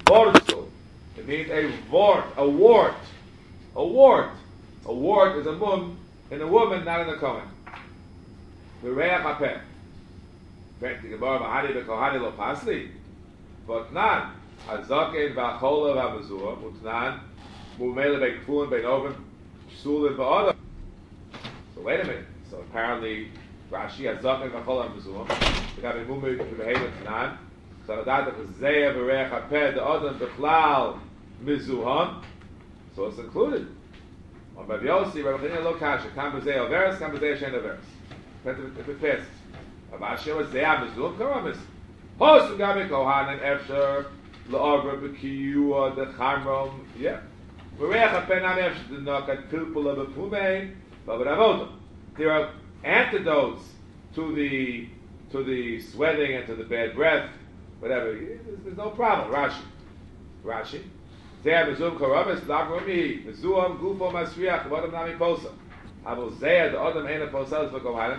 Borzel. It means a wart, a wart, a wart. A wart is a mum in a woman, not in a kohen. The reach hapeh. Back to Gemara, Mahani bekohani lo pasli. But nan, hazaken v'achola v'amazur, utnan, mumele be'kfun be'noven, psulim ba'odam. So wait a minute. So apparently, Rashi hazaken v'achola v'amazur. We got a mumu be'hevet nan. So that was zeya v'reich hapeh the odam b'chlal mizuhan. So it's included. On Rabbi Yossi, Rabbi Chanina lo kasha. Kam b'zeh averes, kam b'zeh shein averes. If it passes. Avashia was zeya mizum karamis. Hosu gabi kohanim efsher la'avra b'kiyua the chamrom. Yeah. V'reich hapeh nam efsher the nokat pilpula b'pumei v'avavodim. There are antidotes to the sweating and to the bad breath. Whatever, there's no problem. Rashi. Zeya mizum karamis lagrumi mizuam gufo masriach v'odam nami posa. Avo zeya the odam ena posas v'kohanim.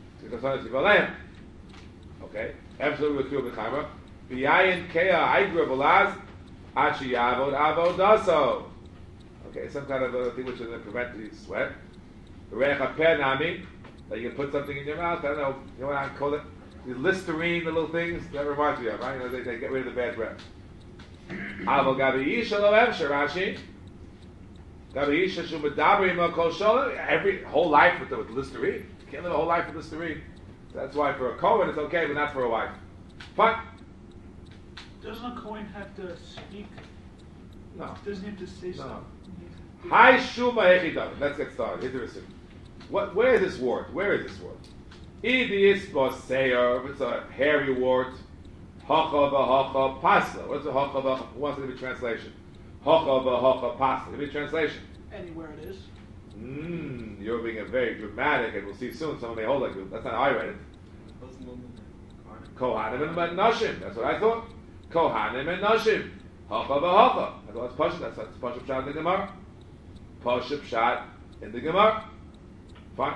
Okay. Absolutely true b'chayma. B'yayin kea hydra v'laz achi yavod avodaso. Okay, some kind of a thing which is going to prevent the sweat. Reich hapeh nami, that you can put something in your mouth. I don't know. You know what I call it? The Listerine, the little things that reminds me of. Right? You know, they get rid of the bad breath. Avo gabi yisha lo efsher Rashi. Gabi yisha shu medabri mo kol sholem. Every whole life with Listerine. You can't live a whole life with Listerine. That's why for a Kohen it's okay, but not for a wife. Fine. Doesn't a Kohen have to speak? No. Doesn't he have to say something? Hi Shuma Hechidav. Let's get started. Here's the receipt. Where is this wart? Where is this wart? Idis Boseyer. It's a hairy wart. Hacha v'hacha pasla. What's a hacha v'hacha? Who wants to give me translation? Hacha v'hacha pasla. Give me translation. Anywhere it is. You're being a very dramatic, and we'll see soon. Someone may hold like you. That's not how I read it. Kohanim and Nashim. That's what I thought. Kohanim and Nashim. Hacha v'hacha. I thought it's Pashup. That's Pashup Pshat in the Gemara. Pashup Pshat in the Gemara. Fine.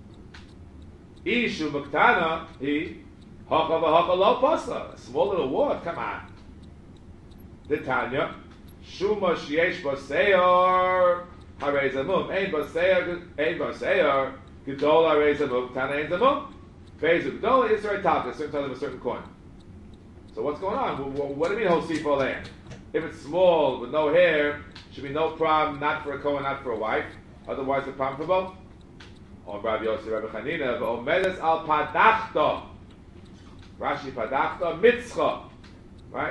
Ishu Muktana, he Hacha v'hacha lo pasla. A small little word. Come on. The Tanya. Shuma sheyesh b'seyor. Harei zamum. Ein b'seyor. Gedol harei zamum. Tana ein zamum. Fezu gedol is right top. There's a certain coin. So what's going on? What do you mean hosifo there? If it's small with no hair, should be no problem. Not for a kohen, not for a wife. Otherwise, the problem for both. On Rabbi Yossi, Rabbi Chanina, v'omedes al padachta. Rashi padachta mitzcha. Right?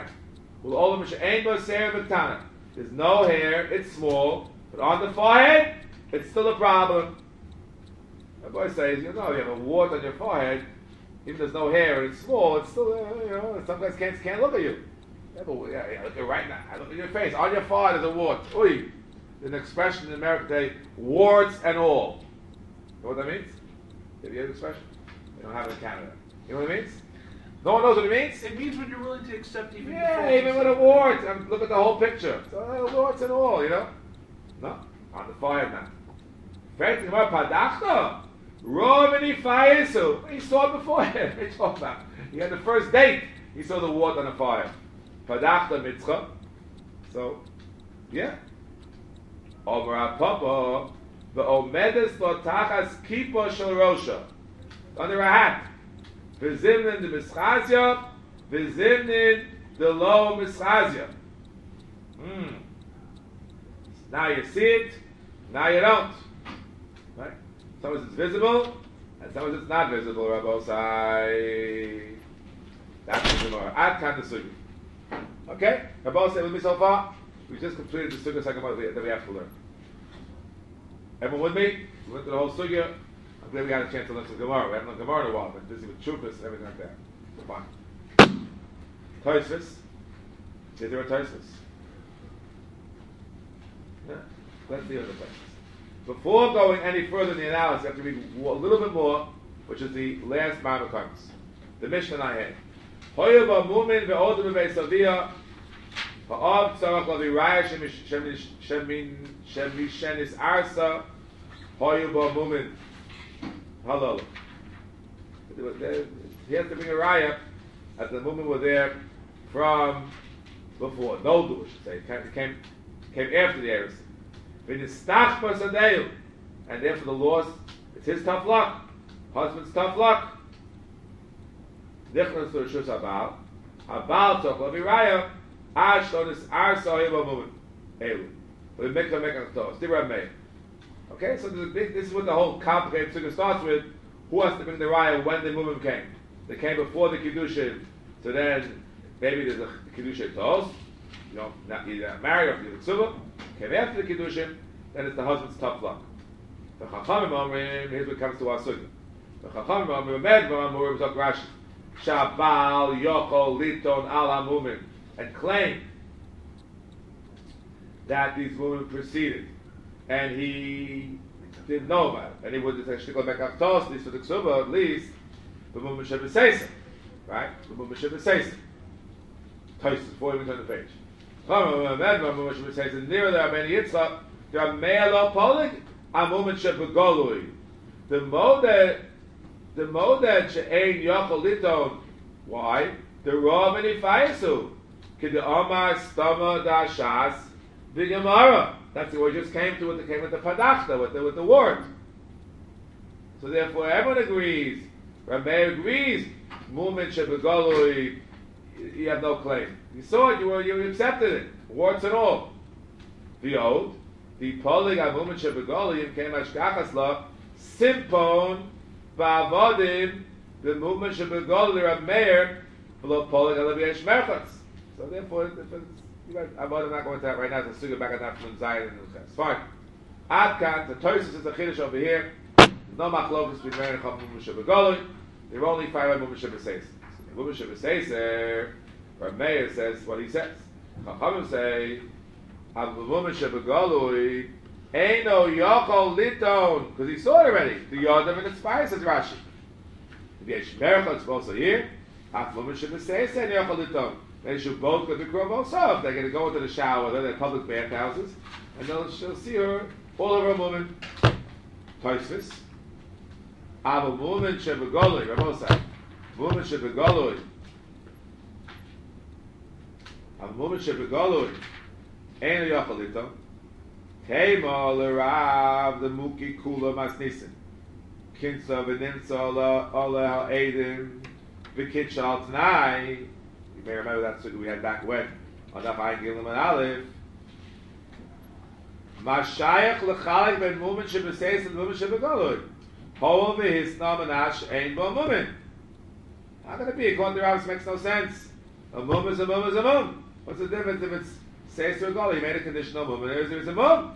There's no hair, it's small, but on the forehead, it's still a problem. The boy says, you have a wart on your forehead, even there's no hair and it's small, it's still, some guys can't look at you. Look at right now, I look at your face, on your forehead is a wart. Oi! There's an expression in America today, warts and all. You know what that means? Have you heard the expression? They don't have it in Canada. You know what it means? No one knows what it means? It means when you're willing to accept even even with a wart. Look at the whole picture. So, warts and all, No, on the forehead now. Fact about Padachta. Romani Fayesu. He saw it beforehand. What are you talking about? He had the first date. He saw the wart on the forehead. Padachta Mitzcha. So, yeah. Omer Papa. The Omedes lo tachas kippah shel rosha. Under a hat. V'zimnin the mischazia, v'zimnin the lo mischazia. Now you see it, now you don't. Right? Sometimes it's visible, and sometimes it's not visible, Rabbosai. That's the Gemara. Ad kan the sugi. Okay? Rabbosai with me so far? We just completed the sugi second one that we have to learn. Everyone with me? We went through the whole sugya. I'm glad we got a chance to learn some Gemara. We haven't learned Gemara in a while. Been busy with Trufas and everything like that. So fine. Tosfos. Is there a Tosfos? Yeah. Let's see what the Tosfos. Before going any further in the analysis, we have to read a little bit more, which is the last Ma'amar Konos. The Mishnah I had. Hoya ba'mumin ve'odim ve'esaviyah ha'av tzarach laviraya shemishenis arsa hoya ba'mumin. Hello. He has to bring a raya as the women were there from before. Noldu, we should say. It came after the Erusin. V'nistachbas adeu. And therefore the laws, it's his tough luck. Husband's tough luck. Nichnas to Rishus Habal. Habal took Laviraya. Ash Tonis Arsa Yiva Mumin. Elu. We make a tos. Dibra Meir. Okay, so this is what the whole complicated figure starts with. Who has to bring the raya when the Mumim came? They came before the Kiddushin. So then, maybe there's a Kiddushin tos. You know, you're not married or you're Ksuba. Came after the Kiddushin, then it's the husband's tough luck. The Chachamim Omrim, here's what comes to our sukkah. The Chachamim Omrim, Medvar Amurim, Zok Rashi. Shabal Yochol Liton Al HaMumin. And claim that these women preceded. And he didn't know about it. And he would actually go back up to us, at least for the Ksuba, at least, the woman should be saying. Right? The woman should be saying. Tosis, before we turn the page. Chachamim should be saying, near there are many Yitzchak, there are Me'elo Polig, a woman should be Golui. The modeh she'ein yochol liton. Why? The Rav and Ifaisu. Kid Omar Stama Dashas the Gemara. That's the word just came to it. Came with the Padachta, with the word. So therefore, everyone agrees. Rameir agrees. Mumin shebegolui. You have no claim. You saw it. You accepted it. Warts and all. The old. The polig amumin shebegolui came ashkachas la simpon ba'avodim the mumin shebegolui Rameir below polig alavi eshmerchas. So therefore, I'm not going to that right now. To sugar back at that from Zion and the fine. Adkan, the Tosis is the Chiddush over here. There's no machlokas between Meir and Chum Mumim Shebegolui. There are only 5 Mumim Shebeseis. Mumim Shebeseis, Rav Meir says what he says. Chachamim say, Av Mumim Shebegolui Eino Yochol Liton, because he saw it already. The Yodam and its fire, says Rashi. The Yeshmercha, it's also here. Av Mumim Shebeseis Eino Yochol Liton. They should both go to Krov Osov. They're going to go into the shower. They're in public bathhouses. And she'll see her, all of her woman. Toisvis. Ava woman shebegoloi. Ramosai. Woman shebegoloi. Ava woman shebegoloi. Eino yachalito. Kema l'rav the muki kula masnisin. Kinsa v'nimsa ola ha'edim. V'kitcha al t'nai. You may remember that sukkah we had back when on Daf Ayin Gilim and Aleph. Mashayach l'chalik ben mumin shebeseis and mumin shebegolui. Hol v'hisna manash ein bo mumin. How can it be? According to the rabbis, makes no sense. A mum is a mum is a mum. What's the difference if it's seis or golui? You made a conditional mum and there's a mum.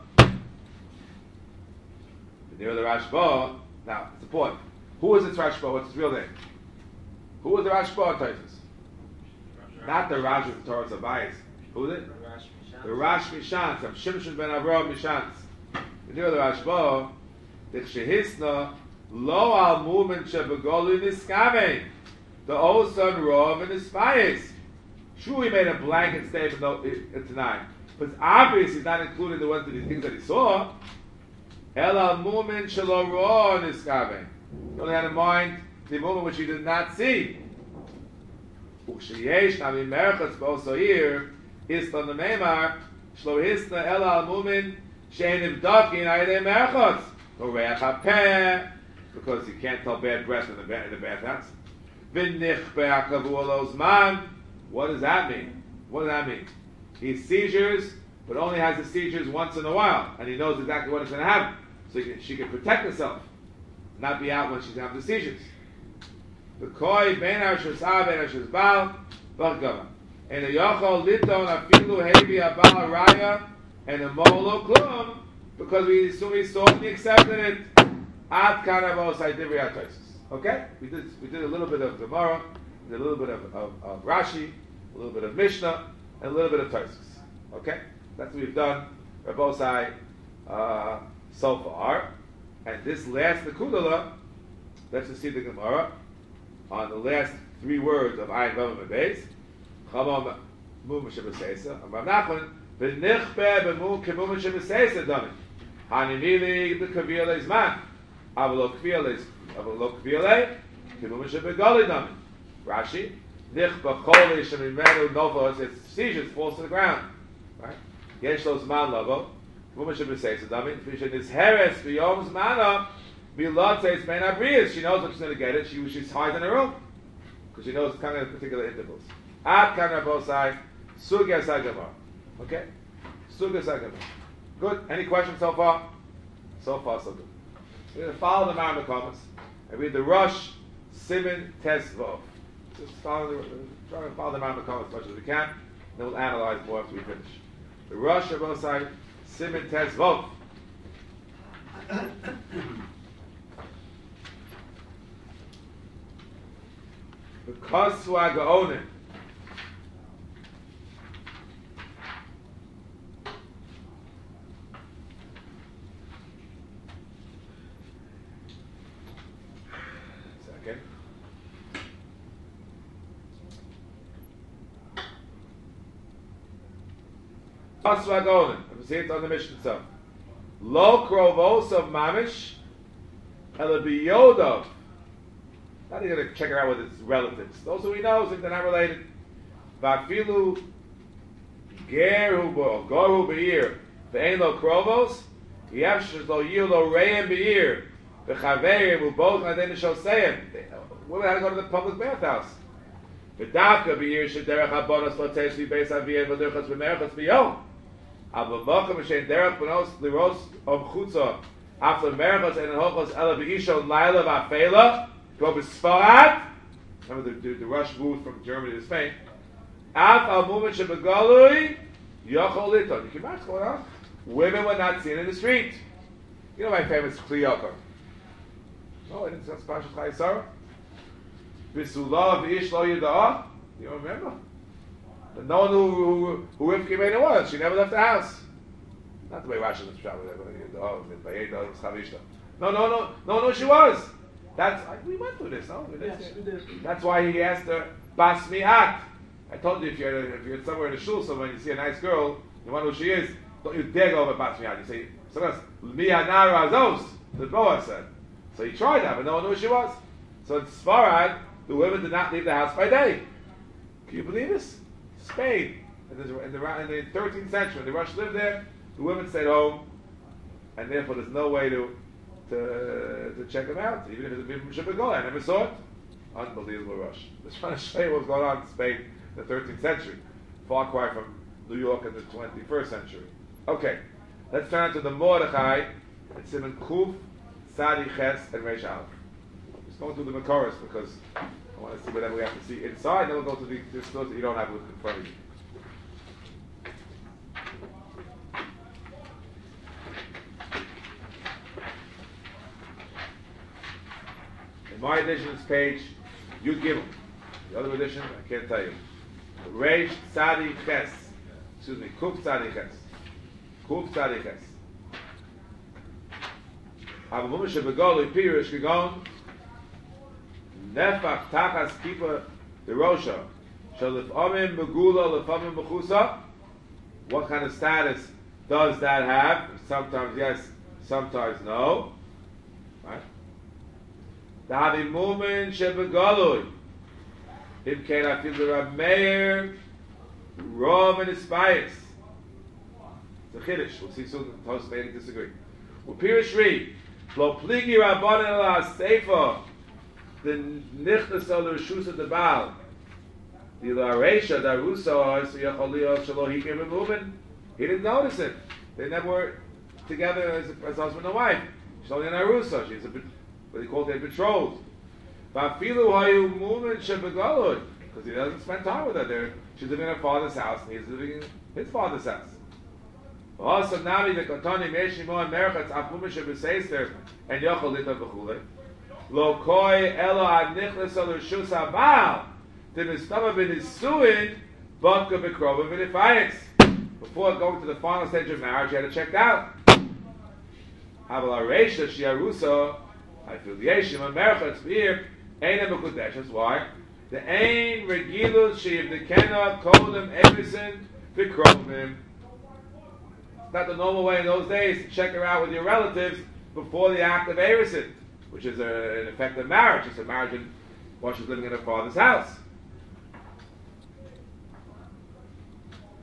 Near the Rashba. Now, it's the point. Who is its Rashba? What's its real name? Who is the Rashba Taisus? Not the Rash of the Torah Zabayis. Who is it? The Rash Mishans. From Shimshon ben Avraham Mishans. Near the Rashba, the Shehisna lo al mumin shebegolu niskame. The old son Rav and his spies. Sure, he made a blanket statement tonight, but it's obvious he's not including the ones that he thinks that he saw. El al mumin shelo Rav niskame. He only had in mind the moment which he did not see. Uksheyesh nami merchatz also here is on the Meimar shlo hisna el al mumin she'enim dakin ayidei merchatz ureach hapeh, because you can't tell bad breath in the bathhouse. V'nich be'akavu olos man. What does that mean? What does that mean? He has seizures, but only has the seizures once in a while, and he knows exactly what is going to happen, so she can protect herself, not be out when she's having the seizures. The koi ben arshus av ben arshus bal v'gava, and a yochol liton afilu hevi abal raya and a molo klum, because we assume he saw and he accepted it. Ad kanavos idivri atosis. Okay, we did a little bit of Gemara, a little bit of Rashi, a little bit of Mishnah, and a little bit of Tosis. Okay, that's what we've done Rabbosai so far. And this last Nekudala, let's just see the Gemara on the last 3 words of Ayin Vavam Beis. Chamam Mum Shebeseisa. Rav Nachman v'nichbe b'mum k'mum Shebeseisa dami. Hanimili b'kaviyah leizman. Avalo kaviyah leizman. Avalo kaviyah leizman. K'mum Shebegali dami. Rashi Nichba cholish and remenu novos, it's seizures, falls to the ground. Right? Yesh lo zman lavo. Woman should be saying, so David, Fishin is heres, b'yom zmana, b'lot says, ben abrius. She knows when she's going to get it. She's hiding in her room. Because she knows kind of particular intervals. Ad kan rabosai, sugya sagamar. Okay? Sugya sagamar. Good. Any questions so far? So far, so good. We're going to follow the Mar in the comments and read the Rosh Siman Tesvov. Just try to follow the Mar in the comments as much as we can. Then we'll analyze more after we finish. The Rosh Rabosai Siman Tesvov. The Koswa Gaonim. Second. Koswa Gaonim. I'm seeing it on the mission itself. Lo krovos of mamish, elabiyodov. Now you're going to check her out with its relatives. Those who he knows, if they're not related. Vafilu geru bo goru beir ve'en lo krovos yavshes lo yil lo reim beir v'chaverim u'both naden shoseim. Women had to go to the public bathhouse. V'davka beir shederach habonos lo teshi beis aviyem v'derchas v'merchas b'yom. Aber mokem shein derach bonos liros chutza after merchas and hochos ela beishon laila v'afela. Remember the rush moved from Germany to Spain. Af al movement shebegalui yochol liton. You can imagine what's going on. Women were not seen in the street. You know my famous Kli Yakar. No, I didn't say Spashas Chai Sarah. Bisulav ish lo yida'ah. You don't remember? But no one knew who Rivka Meina was. She never left the house. Not the way Rashi was traveling. No, she was. We went through this, no? Yes, we did. That's why he asked her, Bas Mi'at. I told you if you're somewhere in a shul somewhere and you see a nice girl, you wonder who she is, don't you dare go over Bas Mi'at. You say, sometimes, Mi'anar Azos, the Boaz said. So he tried that, but no one knew who she was. So in Sfarad, the women did not leave the house by day. Can you believe this? Spain, in the 13th century, when the Rush lived there, the women stayed home, and therefore there's no way to check them out, even if it's a bit from Shibagola. I never saw it. Unbelievable rush. Just trying to show you what's going on in Spain in the 13th century. Far cry from New York in the 21st century. Okay, let's turn to the Mordechai. It's in Kuf, Sadi Ches, and Reish Aleph. Just going through the Makoros because I want to see whatever we have to see inside, then we'll go to the stores that you don't have in front of you. My edition is page Yud Gimel. The other edition, I can't tell you. Reish Tzadi Ches. Excuse me, Kuf Tzadi Ches. Kuf Tzadi Ches. Avamum Shebegol Ipirish Gigon Nefach Tachas Kipa Derosha Shalif Amim Megula Lefamim Mechusa. What kind of status does that have? Sometimes yes, sometimes no. Right? The having movement shebegalui. If can I feel the Rameir, Rom and Espias. It's a chiddush. We'll see soon. Toast may disagree. Well, Pirish read. Lo pligi rabbanan ala seifa. The nichnas of the reshus of the Baal. The laresha da rusa so yacholiyah shalo hikim movement. He didn't notice it. They never were together as husband and wife. She's only an arusa. She's a what they call their betrothed. Because he doesn't spend time with her. She's living in her father's house and he's living in his father's house. Before going to the final stage of marriage, you had to check out. I feel the Yeshim and Merchatz here ain't a Mekudesh. That's why the Ein Regilus Shiv the Kenna Kodem Everson Vikrovim. It's not the normal way in those days to check her out with your relatives before the act of Erison, which is in effect a marriage. It's a marriage while she's living in her father's house.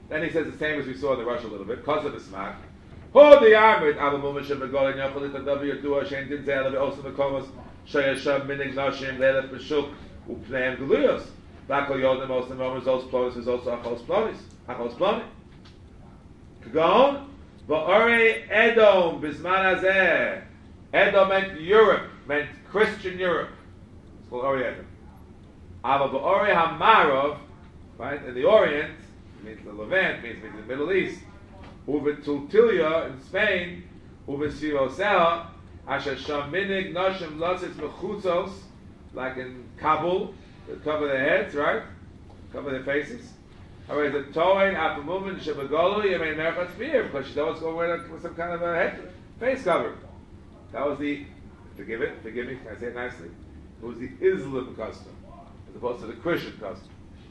Then he says the same as we saw in the Rush a little bit, because of the smack. Hold the armor, Abba Mumma Shabagol and Yachalit and W Dua Shen Dinzel, the Osam Komos, Shayasham Minig Nashim, Lelet Bashuk, Uplan Guluyos. Bakal Yodim Osam Romans, Os Plonis is also Achos Plonis. Achos Plonis. Kagon, Ba'ore Edom, Bisman Azeh. Edom meant Europe, meant Christian Europe. It's called Ori Edom. Abba Ba'ore Hamarov, right, in the Orient, means the Levant, means the Middle East. Uve Tultilia in Spain, Uve Sirosea, Asher Shaminig Noshim Lotzitz Mechutzos, like in Kabul, they cover their heads, right? Cover their faces. Alright, the Toin Apamumin Shabagolu, you may Merchat's fear, because she knows what's going on with some kind of a head, face cover. That was the, forgive me, can I say it nicely? It was the Islam custom, as opposed to the Christian custom.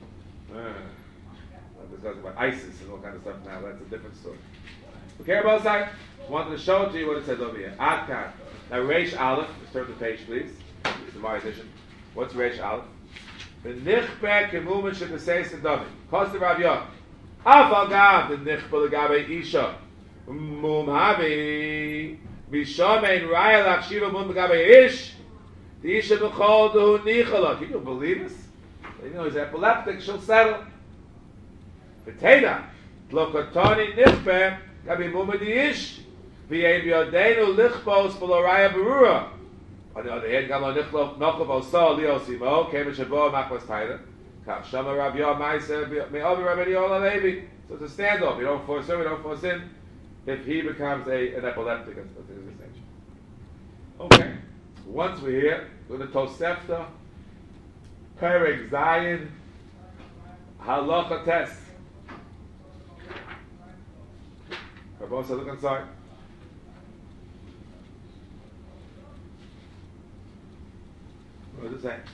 I'm discussing about ISIS and all kind of stuff now. That's a different story. Okay, both sides. Wanted to show it to you what it says over here. Adkan. Now, Reish Aleph. Let's turn the page, please. This is my edition. What's Reish Aleph? The Nichbek Kemumen Shepesei Sedavi. Kosta Rav Yod. Afal Gav the Nichbel Gabe Isha. Mum Havi. Vishamein Raya Lachshiva Mum Gabe Ish. The Isha Bechol Duhu Nichala. Can you believe this? You know he's epileptic. She'll settle. Beteda, Tlokotoni Nichbe, Gabi Mumadiish, V'yein B'yodeinu Lichbos V'loraya Berura. On the other hand, Galo Nichlo Nokov Osol Leo Simo, Kevin Shabo Makwas Taida, Kach Shama Rav Yom Maisa, Me'ovi Rabbi Yola Levi. So it's a standoff. You don't force him, you don't force him. If he becomes an epileptic, that's what it is essential. Okay. Once we're here, go to Tosefta, Perek Zayin, Halacha Test. Rabbi, look inside. What does it say?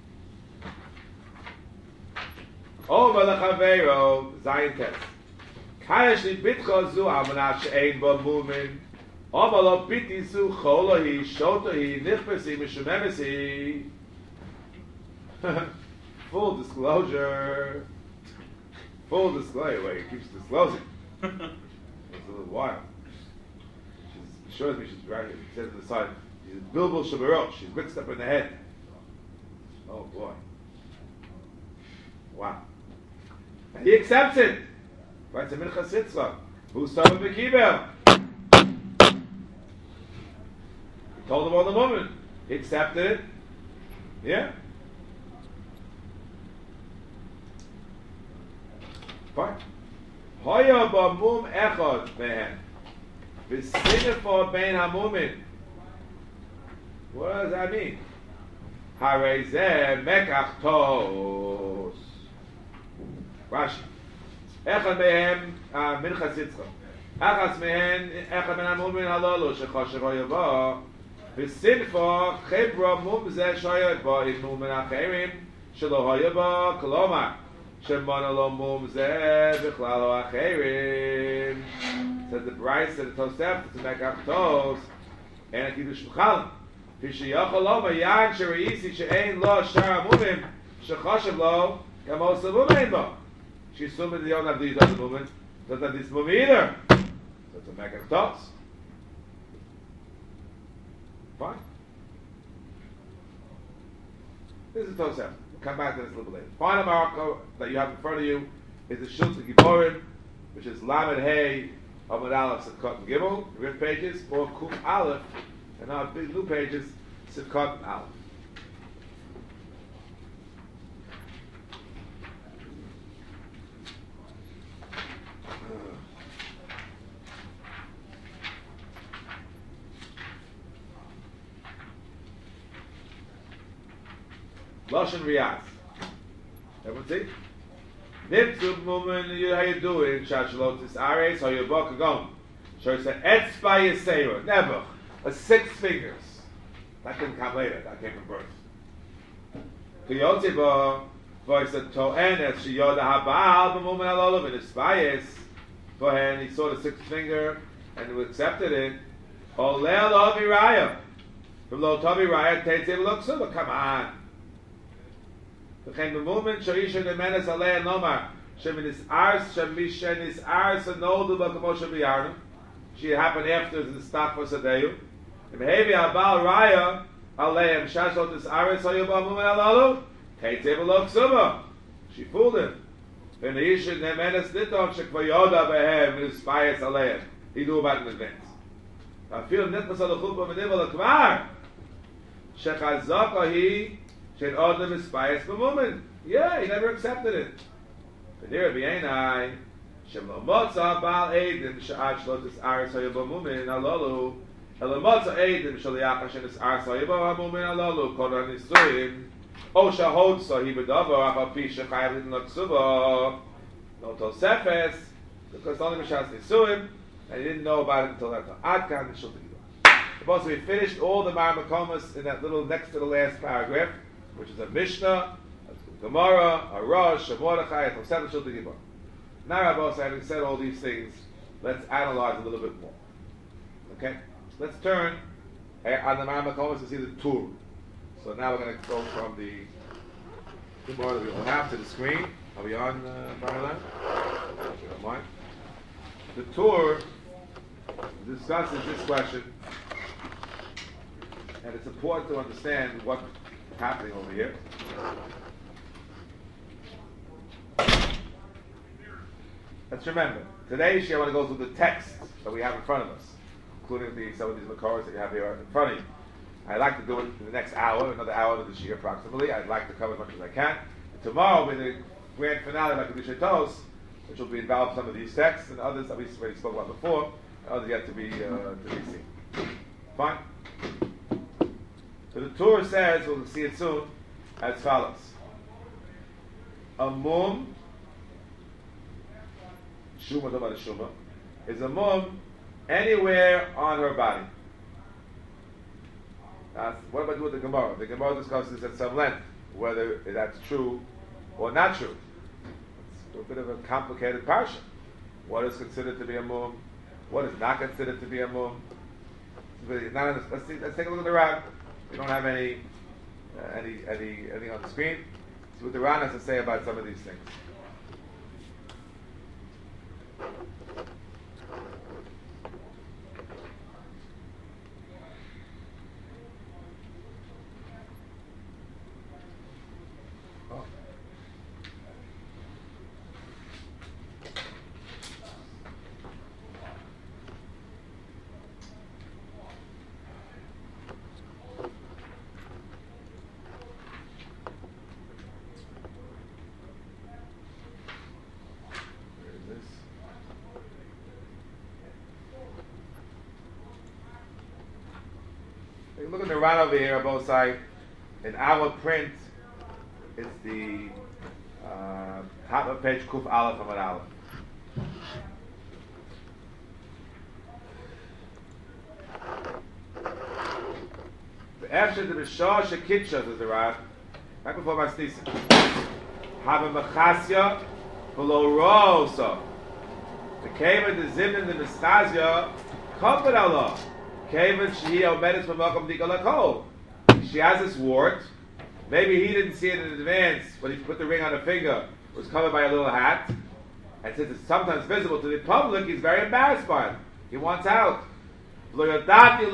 Oh, Malachavero, Zion test. Kayashi bitcha zu amanat she'ein bo mumin. Omalo biti zu cholohi, shotohi, nichbesi, mishumemesi. Full disclosure. Full disclosure. Wait, he keeps disclosing. It's a little while. She shows me she's right here. She says on the side, she's Bilbul Shabarot. She's mixed up in the head. Oh boy. Wow. And he accepts it. Right to Mincha Sitzra. Who's Tobin Bekibel? He told him on the moment. He accepted it. Yeah. Fine. Hoya b'mum echad mehen, v'sinifo bein hamumin. What does that mean? Harei zeh mekach tos. Rashi. Echad mehem mincha sitzcha. Achas mehen echad ben hamumin halolu shechosher hoya ba. V'sinifo chibra mum zeh shoyot ba in mumin acherim shelo hoya ba kolomar. Shemana lo mum zeh b'chlalo acherim. Says the Bryce said the Tosef to make up tos and a kiddush b'chalim. V'sheyachol lo mayan shereisi she'ein lo shar amumim shechoshev lo gamos amumin bo. She assumed that they don't have these other mumim. Doesn't have this mumim either. So to make up tos. Fine. This is Tosef. Come back to this a little later. Final marker that you have in front of you is the Shultz Giborim, which is Lamed Hey, Amud Aleph, Sivkot and Gimel, Rif pages, or Kuf Aleph, and our big new pages, Sivkot and Aleph. Lashon Riyaz. Everyone see? Nipzub Mumen, how you doing? Shashalotis Ares, how you book agom. So it's an Etzba Yisera, never. A 6 fingers. That didn't come later, that came from birth. Kiyotziba, voice of To'en, as she yoda habal, the Mumen alolov, and his bias. For him, he saw the 6th finger and he accepted it. Olel Aviraya. From Lo Tavi Raya, Teitziv Loksuba, come on. V'chein b'mumin shorisha nemenes alei nomar Sheminis Ars, Shemishenis Ars, and Noldu Bakamosha Biyarnu. She happened after the stock for Sadeyu. And Hevi Abal Raya, Aleim, Shashot is Aris, Hayubamum and Alalu, Taitebelok Suba. She fooled him. Then the issue, Nemenes Niton, Shekvayoda Behem, and Spias Aleim. He knew about it in advance. I feel Nitmas of the Chuppah Medival Akvar. Shechazaka he, Shen Odom is Spias Bemumin. Yeah, he never accepted it. But here, Vienai, Shemlomotza Bal Eidim, Sha'ad Shlotis Aris Hayubamum and Alalu. Elamotza Eidim Shaliach Hashem is Ars Hayubamum and Alalu, Kodan Nisuim. O Shahod Sahi Bedava, Apapi Shechayav Notsuba. No Tosefes, because only Mishas Nisuim. And he didn't know about it until that time. Adkan Nishul. Supposed to be finished all the Marmakomas in that little next to the last paragraph, which is a Mishnah, a Gemara, a Rosh, a Mordechai, a Tosef Nishul Gibor. Now, Rabbos, having said all these things, let's analyze a little bit more. Okay? Let's turn on the Marmakomas to see the Tur. So now we're going to go from the Gemara that we will have to the screen. Are we on, Barla? If you don't mind. The Tur discusses this question, and it's important to understand what's happening over here. Let's remember, today I want to go through the texts that we have in front of us, including some of these Makoros that you have here in front of you. I'd like to do it in the next hour, another hour of this year approximately. I'd like to cover as much as I can. And tomorrow will be the grand finale of Kedusha Tos, which will be involved in some of these texts and others that we already spoke about before, and others yet to be seen. Fine? So the Torah says, we'll see it soon, as follows. A mum, Shuma, about a Shuma, is a mum anywhere on her body. What about with the Gemara? The Gemara discusses at some length whether that's true or not true. It's a bit of a complicated parsha. What is considered to be a mum? What is not considered to be a mum? Let's take a look at the Ran. We don't have anything on the screen. See what the Ran has to say about some of these things. Look at the Ran over here on both sides. In our print, it's the top of page Kuf Aleph Amud Aleph. The After the Bishar Shekitcha is the Ran. Right before my Snisim. Have a Mechasya below Rosa. The cave of the Zimn and the Mistazia, comfort Allah. She has this wart. Maybe he didn't see it in advance when he put the ring on her finger. It was covered by a little hat. And since it's sometimes visible to the public, he's very embarrassed by it. He wants out. He doesn't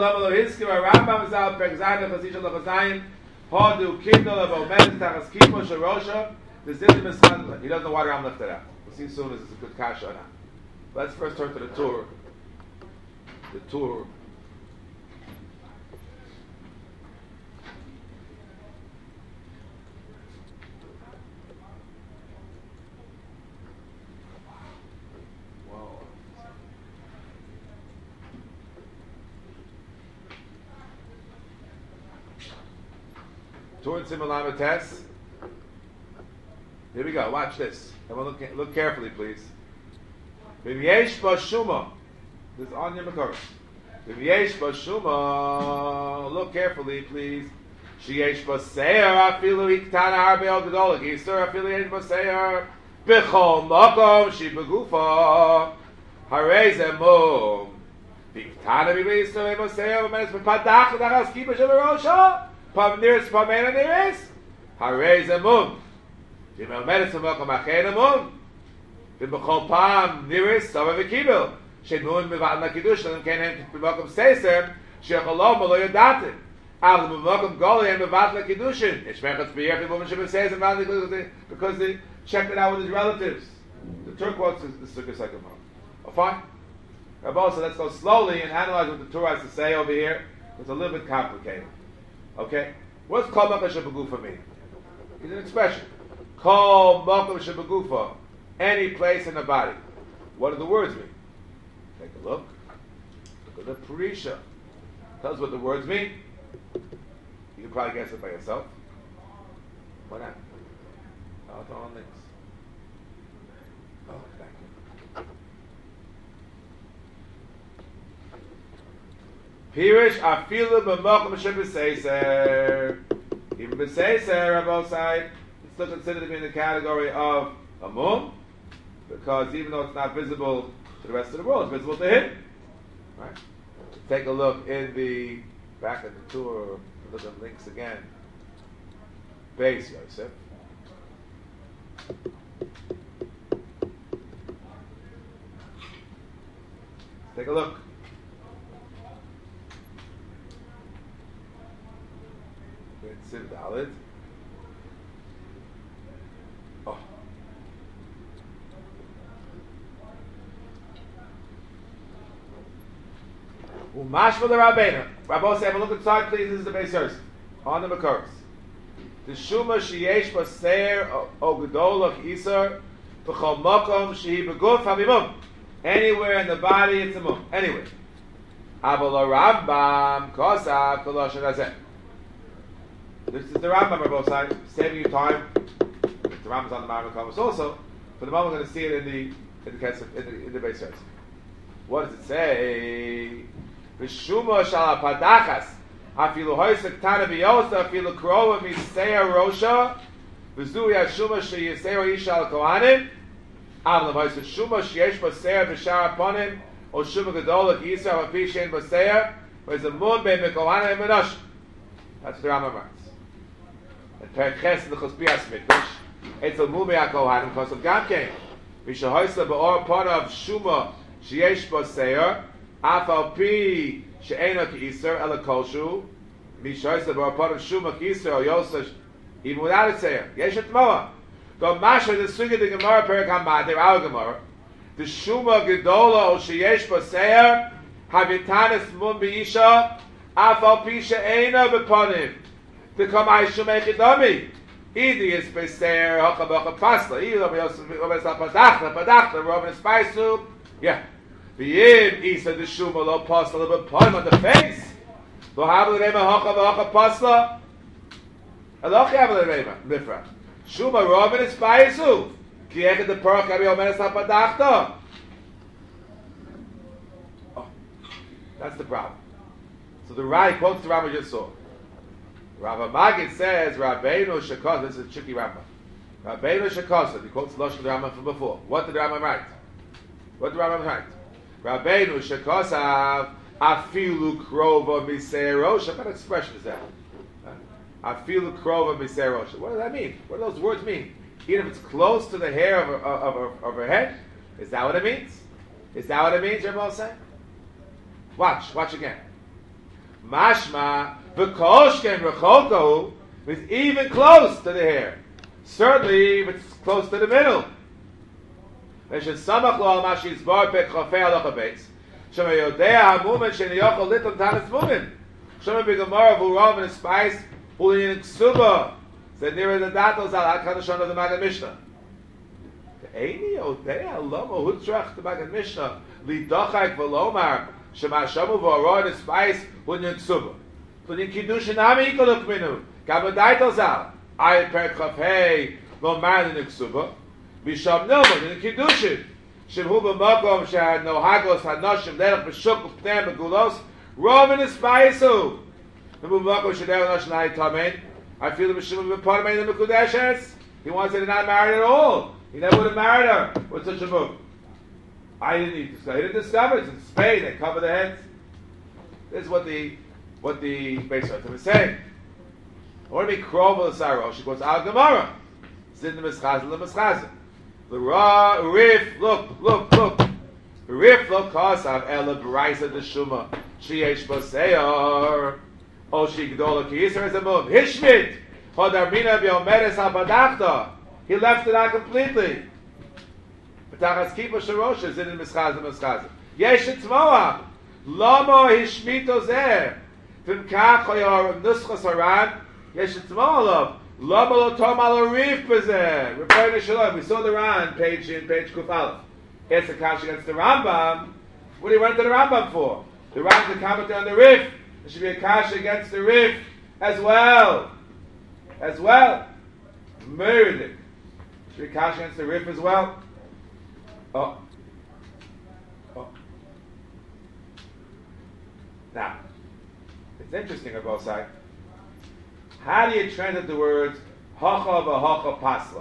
know why I'm lifted out. We'll see soon if it's a good kasha or not. Let's first turn to the Tur. The Tur. Tur and Simon test. Here we go. Watch this. Everyone look carefully, please. V'yesh b'shuma. This is on your Makoros. V'yesh b'shuma. Look carefully, please. Sheyesh b'seir afilu iktana harbe al gedolah. Yisur afilu yesh b'seir b'chol makom shi b'gufa. Harei zemum. V'iktana b'yisur b'seir v'menes b'padach v'dachas kiba sheberosha. Pam nearest pamena nearest. Harei zemum. V'menes b'makom achein zemum. V'b'chol pam niris sava v'kibel. She'nun mevad l'kiddush, and can hem b'makom seiser, she'cholom lo yodatim. Al b'makom golem mevad l'kiddushin. Ishmechatz b'yer the woman should say because they checked it out with his relatives. The Turk quotes the Sukkah Gemara. Oh, fine. So let's go slowly and analyze what the Torah has to say over here. It's a little bit complicated. Okay? What's Kol Makom Shebegufa mean? It's an expression. Kol Makom Shebegufa. Any place in the body. What do the words mean? Take a look. Look at the Parisha. Tell us what the words mean. You can probably guess it by yourself. What happened? Oh, it's all links. Oh, thank you. Pirish afilu b'makom shebeseiser. Even b'seiser, Rabbi side, it's still considered to be in the category of a mum, because even though it's not visible to the rest of the world, it's visible to him. Right? Take a look in the back of the tour. Look at the links again. Base Yosef. Take a look. Siv Dalet. Oh. Umash for the Rabbeinu. Rabbi say, have a look inside, please. This is the base verse. On the Makoros. The Shuma Sheyesh Baseir O Gedolach Isar B'chol Makom Shehi Beguf Havimum. Anywhere in the body, it's a mum. Anywhere. Aval Rambam Kosav Koloshen Hazeh. This is the Rambam on both sides, saving you time. The Rambam's on the Maimon Kamas also. For the moment, we're going to see it in the base verse. What does it say? V'shuma shala padachas afilu hoysek tana biyosa afilu krova miseya rosha v'zu yashuma sheyiseya isha al kohanim avlam hoysek shuma sheyesh baseya b'shar aponim o shuma gedolak yisa api shein baseya where's the moon bein mekohanim and menosh. That's what the Rambam writes. And Perches in the Chospiyas Mikdash, it's a Mumei HaKohanim because of Gamkein. Vishahoysa ba'or part of Shuma sheyesh baseya afal pi she'ena ki'iser ela kolshu mishoysa ba'or part of Shuma ki'iser o yosash even without it seyer. Yesh et moa. The Masha the Sugi the Gemara Perik HaMadir our Gemara the Shuma gedola o sheyesh baseya havitanis mun b'isha afal pi she'ena b'ponim. To come I should make it dummy. Either is beser hakabacha pasla, either Rabbi padachla, Robin spice soup. Yeah. V'yim isa the shuma lo pasla but put him on the face. Lo havel rema hakabacha pasla. Aloch havel rema mifra. Shuma Robin spice soup. Ki eket the pearl kabi omenes padachla. Oh, that's the problem. So the Rai quotes the Rambam just saw. Rabbi Magid says, Rabbeinu Shekos, this is a tricky Rambam. Rabbeinu Shekos, he quotes the Lashon of the Rambam from before. What did the Rambam write? What did the Rambam write? Rabbeinu Shekos afilu krova miserosha. What expression is that? Afilu krova miserosha. What does that mean? What do those words mean? Even if it's close to the hair of her head? Is that what it means? Is that what it means, Rabbi say? Watch again. Mashma v'koshken rechoko is even close to the hair. Certainly, if it's close to the middle. Meshen samach lo al mashis bar pek chafei alocha beis. Shema yodea hamumen sheni yochol litlum tanis mumen. Shema b'gemara v'urav and spice ulin ksuba. Said near the datos al HaKadoshon of the Maggid Mishnah. Eini yodea lomo hutzrach the Maggid Mishnah lidachak v'lomar shema shamu v'arav and spice ulin ksuba. Ulin kiddushin ami yikoluk minu. Kabadaitos al. Ayin per chafei lo marlin ksuba. Misham Nilman in the Kiddushin. Shemhu b'makom shehad no hagos hadnoshim lerach b'shuk u'pnei b'gulos Rovin is spaisu. Shemhu b'makom shehad noshim l'hay tamen. I feel the Shemhu b'parmein the Mekudeshes. He wants her to not marry at all. He never would have married her with such a move. I didn't discover. He didn't discover it. It's in Spain. They cover the heads. This is what the Beis Rav is saying. I want to be Krova l'Saro. She goes Al Gemara. Zid the Mischazel the Mischazel. The raw rif, look. Rif lo kasav ela b'raisa d'shuma sheyesh b'seyor o shigdola ki yisrael zemum hishmit hodarmina b'yomeres habadachta. He left it out completely. B'tachas kipa sharosha zin in mischazim. Yesh etzmoah lama hishmito zeh v'mkach hoyor nuschas haran yesh etzmoah lov lama lo tom al rif b'zeh. Rebbeinu Shalom. We saw the Ran page Kuf Aleph. It's a kash against the Rambam. What do you run to the Rambam for? The Rambam is a comment on the Rif. There should be a kash against the Rif as well. Murdik. Should be a kash against the Rif as well. Oh. Now, it's interesting on both sides. How do you translate the words hacha v'hacha pasla?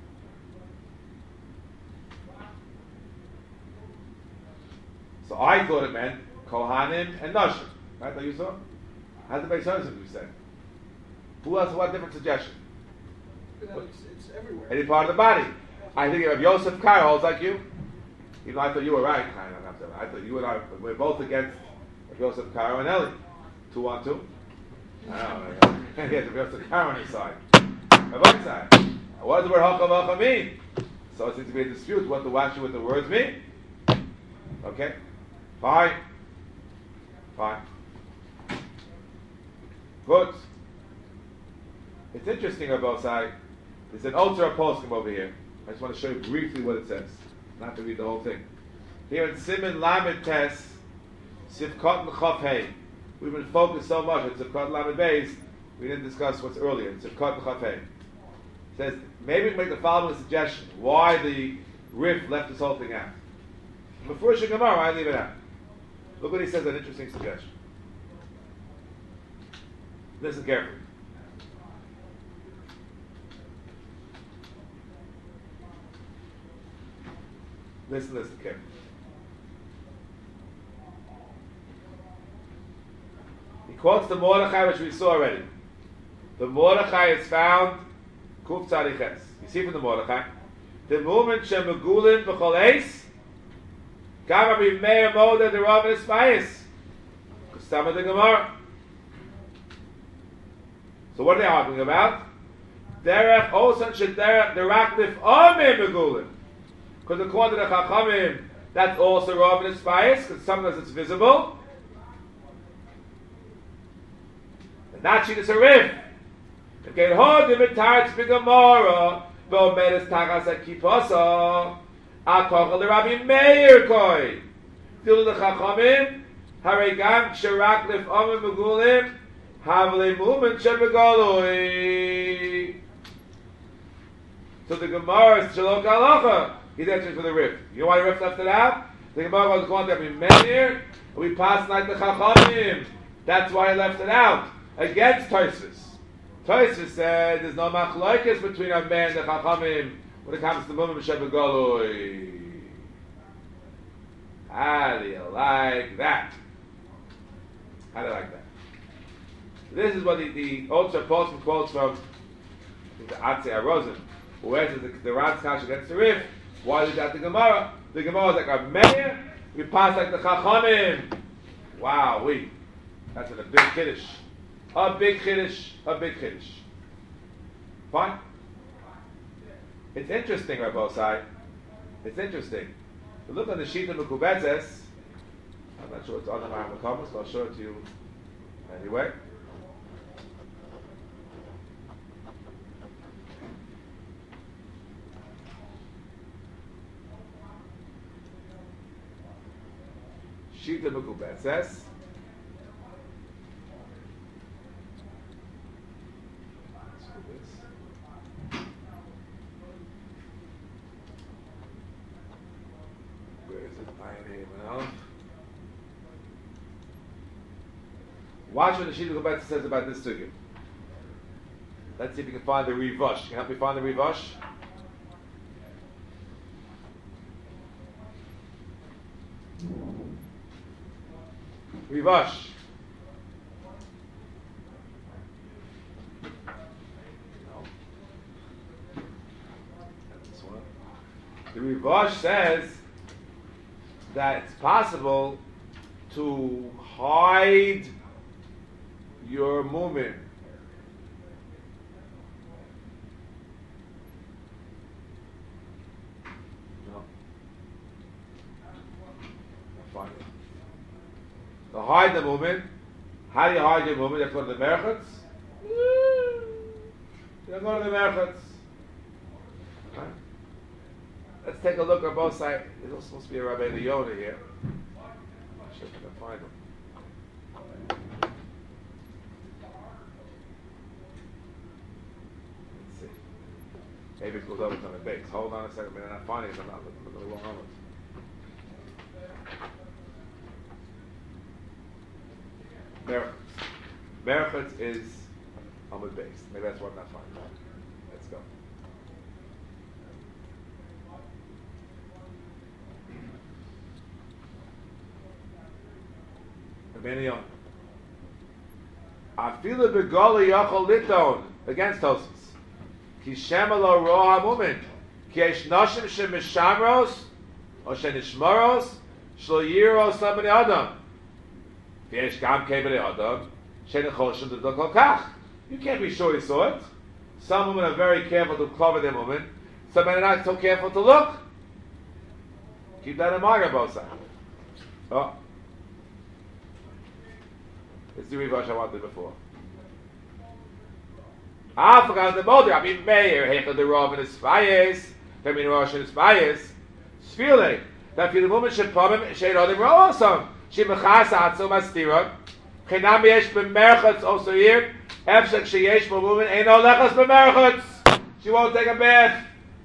So I thought it meant Kohanim and Nashim. Right? That you saw? How's the Beis Yosef you said? Who else? What different suggestion? It's everywhere. Any part of the body. I think of Yosef Kar holds like you. Even though I thought you were right. I thought you and I we're both against Yosef Kar and Eli. 2-1-2. I don't know. He has Yosef Kar on his side. On both sides. What does the word Hacha V'Hacha mean? So it seems to be a dispute what the words mean. Okay? Fine. Good. It's interesting on both sides. There's an Ultra Poskim over here. I just want to show you briefly what it says. Not to read the whole thing. Here in Siman Lamed Tes, Sivkot L'Chof Hey. We've been focused so much on Sivkot Lamed Beis, we didn't discuss what's earlier. Sivkot L'Chof Hey. It says, maybe we can make the following suggestion. Why the Rif left this whole thing out. Before Gemara, I leave it out. Look what he says, an interesting suggestion. Listen carefully. Listen carefully. He quotes the Mordechai, which we saw already. The Mordechai is found Kuf Tzadiches. You see from the Mordechai, the moment Shemagulin b'chol eis, Gama b'meir moda the Rav is bias. Some of the Gemara. So what are they arguing about? Derech Osan Shederech Derech Lif'amim Megulin. Because according to the Chachamim, that's also Rav is bias, because sometimes it's visible. And that sheet is a rif. Okay, hold the mitarts b'Gemara, v'omedes tachas akipasa, akochel the Rabbi Meir koi. Till the Chachamim, haregam ksherak lif'amim megulim, havle movement shebegaloi. So the Gemara is shalok halacha. He's answering for the rif. You know why the rif left it out? The Gemara was going to Rabbi Meir, and we passed like the Chachamim. That's why he left it out. Against Tosfos. Tosfos said there's no machlokes between a man and the Chachamim when it comes to movement shebegaloi. How do you like that? This is what the Ultra Poskim quotes from the Atzei Arozim, where it says the Ran's Kash against the Rif. Why is that the Gemara? The Gemara is like a mayor, we pass like the Chachamim. Wow, that's a big Kiddush. A big Kiddush. Fine. It's interesting, Rabbi Osai. It's interesting. You look on the sheet of Mekubetzes. I'm not sure it's on the Maram Makomos, so I'll show it to you anyway. Sheet of Mekubetzes. Watch what the Shita Gubetz says about this to you. Let's see if you can find the Rivash. Can you help me find the Rivash? Rivash. No. That's this one. Rivash says that it's possible to hide your movement. No. Fine. To hide the movement. How do you hide your movement? You have to go to the merchants. You don't go to the merchants. Right? Let's take a look at both sides. There's also supposed to be a Rabbi Leona here. I should have to find him. Let's see. Maybe it goes over to the base. Hold on a second. I'm not finding it. I'm not looking at the wrong ones. Merchants is on the base. Maybe that's what I'm not finding. Let's go. Rabbeinu Afilu begoli yachol liton against Tosfos. Ki shema lo roha mumin. Ki yesh nashim shemishamros or shenishmoros shlo yiro sabani adam. Ki yesh gam kebeli adam shenichoshim d'dol kol kach. You can't be sure he saw it. Some women are very careful to cover their women. Some men are not so careful to look. Keep that in mind, Rabbi Osai. Oh. It's the Rivash I wanted before. I forgot the Molder. I mean, Meir, Hechel the Rav and his Spayes, I mean, Rosh and his Spayes. Sfile, that the woman should pom him, she'd all him awesome. She mechas atzo mastira. Chinam yesh b'merchatz also here. Efshek sheyesh b'woman ain't no lechas b'merchatz. She won't take a bath.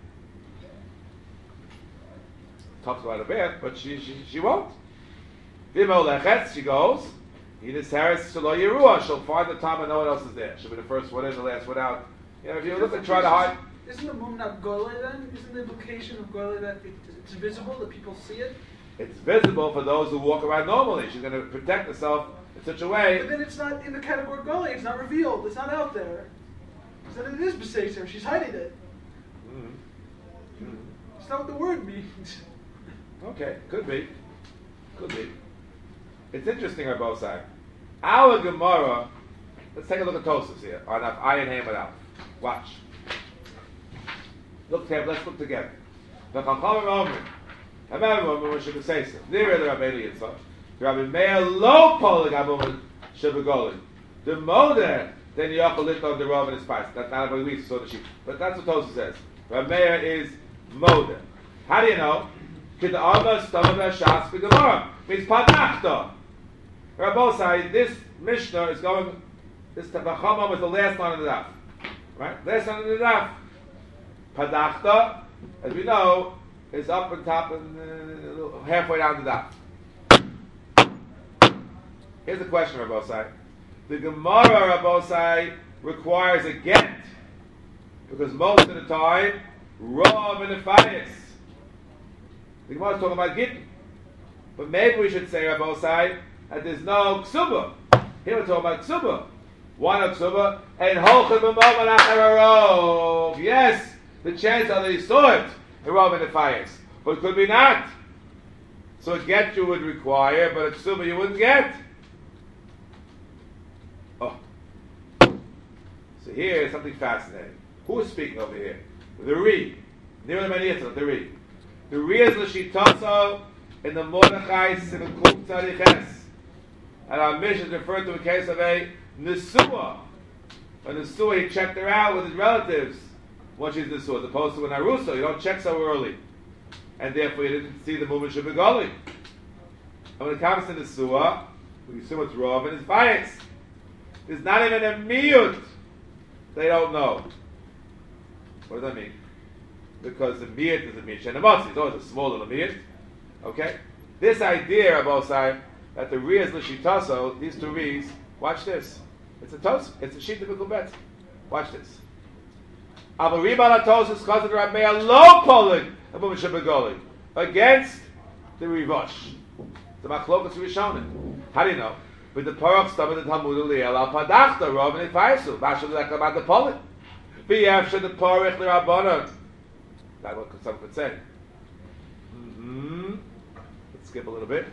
Talks about a bath, but she won't. V'imo lechetz, she goes. Edith Harris, she'll find the time and no one else is there. She'll be the first one in, the last one out. You know, if you look and try to hide. Isn't the moon not gole then? Isn't the implication of gole that it's visible, that people see it? It's visible for those who walk around normally. She's going to protect herself in such a way. But then it's not in the category of gole, it's not revealed, it's not out there. So then it is beseser, she's hiding it. It's not what the word means. Okay, could be. Could be. It's interesting on both sides. Our Gemara, let's take a look at Tosfos here. On Ayin Hamad Aleph. Watch. Let's look together. The Chachamim Omer. Remember when we should say so. Near the Rabbeinu Yitzchak. The Rabbi Meir lo polig amumin shebegoli. The Moder then Yachol lit on the Rav and his spice. That's not what we saw the sheep. But that's what Tosfos says. Rabbi Meir is Moder. How do you know? Kid Alma Stomach Shas Gemara means Padachta. Rabosai, this Mishnah is going. This Tavachamam is the last line of the daf, right? Last line of the daf. Padachta, as we know, is up and top and halfway down the daf. Here's the question, Rabosai. The Gemara, Rabosai, requires a get because most of the time, Rav and Ephaias. The Gemara is talking about getting, but maybe we should say, Rabosai, that there's no ksuba. Here we're talking about ksuba. Why not ksuba? And holchem b'momen achararov. Yes, the chance that he saw it in Rav and Ephaias, but it could be not. So a get you would require, but a ksuba you wouldn't get. Oh, so here is something fascinating. Who is speaking over here? The Ri. Near the Maniyatzah, the Ri. The Ri is l'shitaso in the Mordechai Simukuk Tzadiches. And our mission is referred to a case of a Nesua. A Nesua, he checked her out with his relatives when she's Nesua, as opposed to an Arusa. You don't check so early. And therefore you didn't see the movement should be going. And when it comes to Nesua, we assume it's Rav and his bias. There's not even a miyut. They don't know. What does that mean? Because the miyut is a miyut. Shenamatzi, it's always a smaller miyut. Okay? This idea of Osai, that the Ri is l'shitaso, these two Ri's, watch this. It's a tos, it's a sheet of Mikubet. Watch this. Avarim ala Tosfos chazad Rabbi Meir lo polig amumin shebegoli against the Rivash. The machlokas Rishonim. How do you know? With the parach stomach the Talmud Liel al padachta Rav and Ephaisu. Mashal about the polig. V'yevshe the parach l'Rabbanan. That's what some could say. skip a little bit.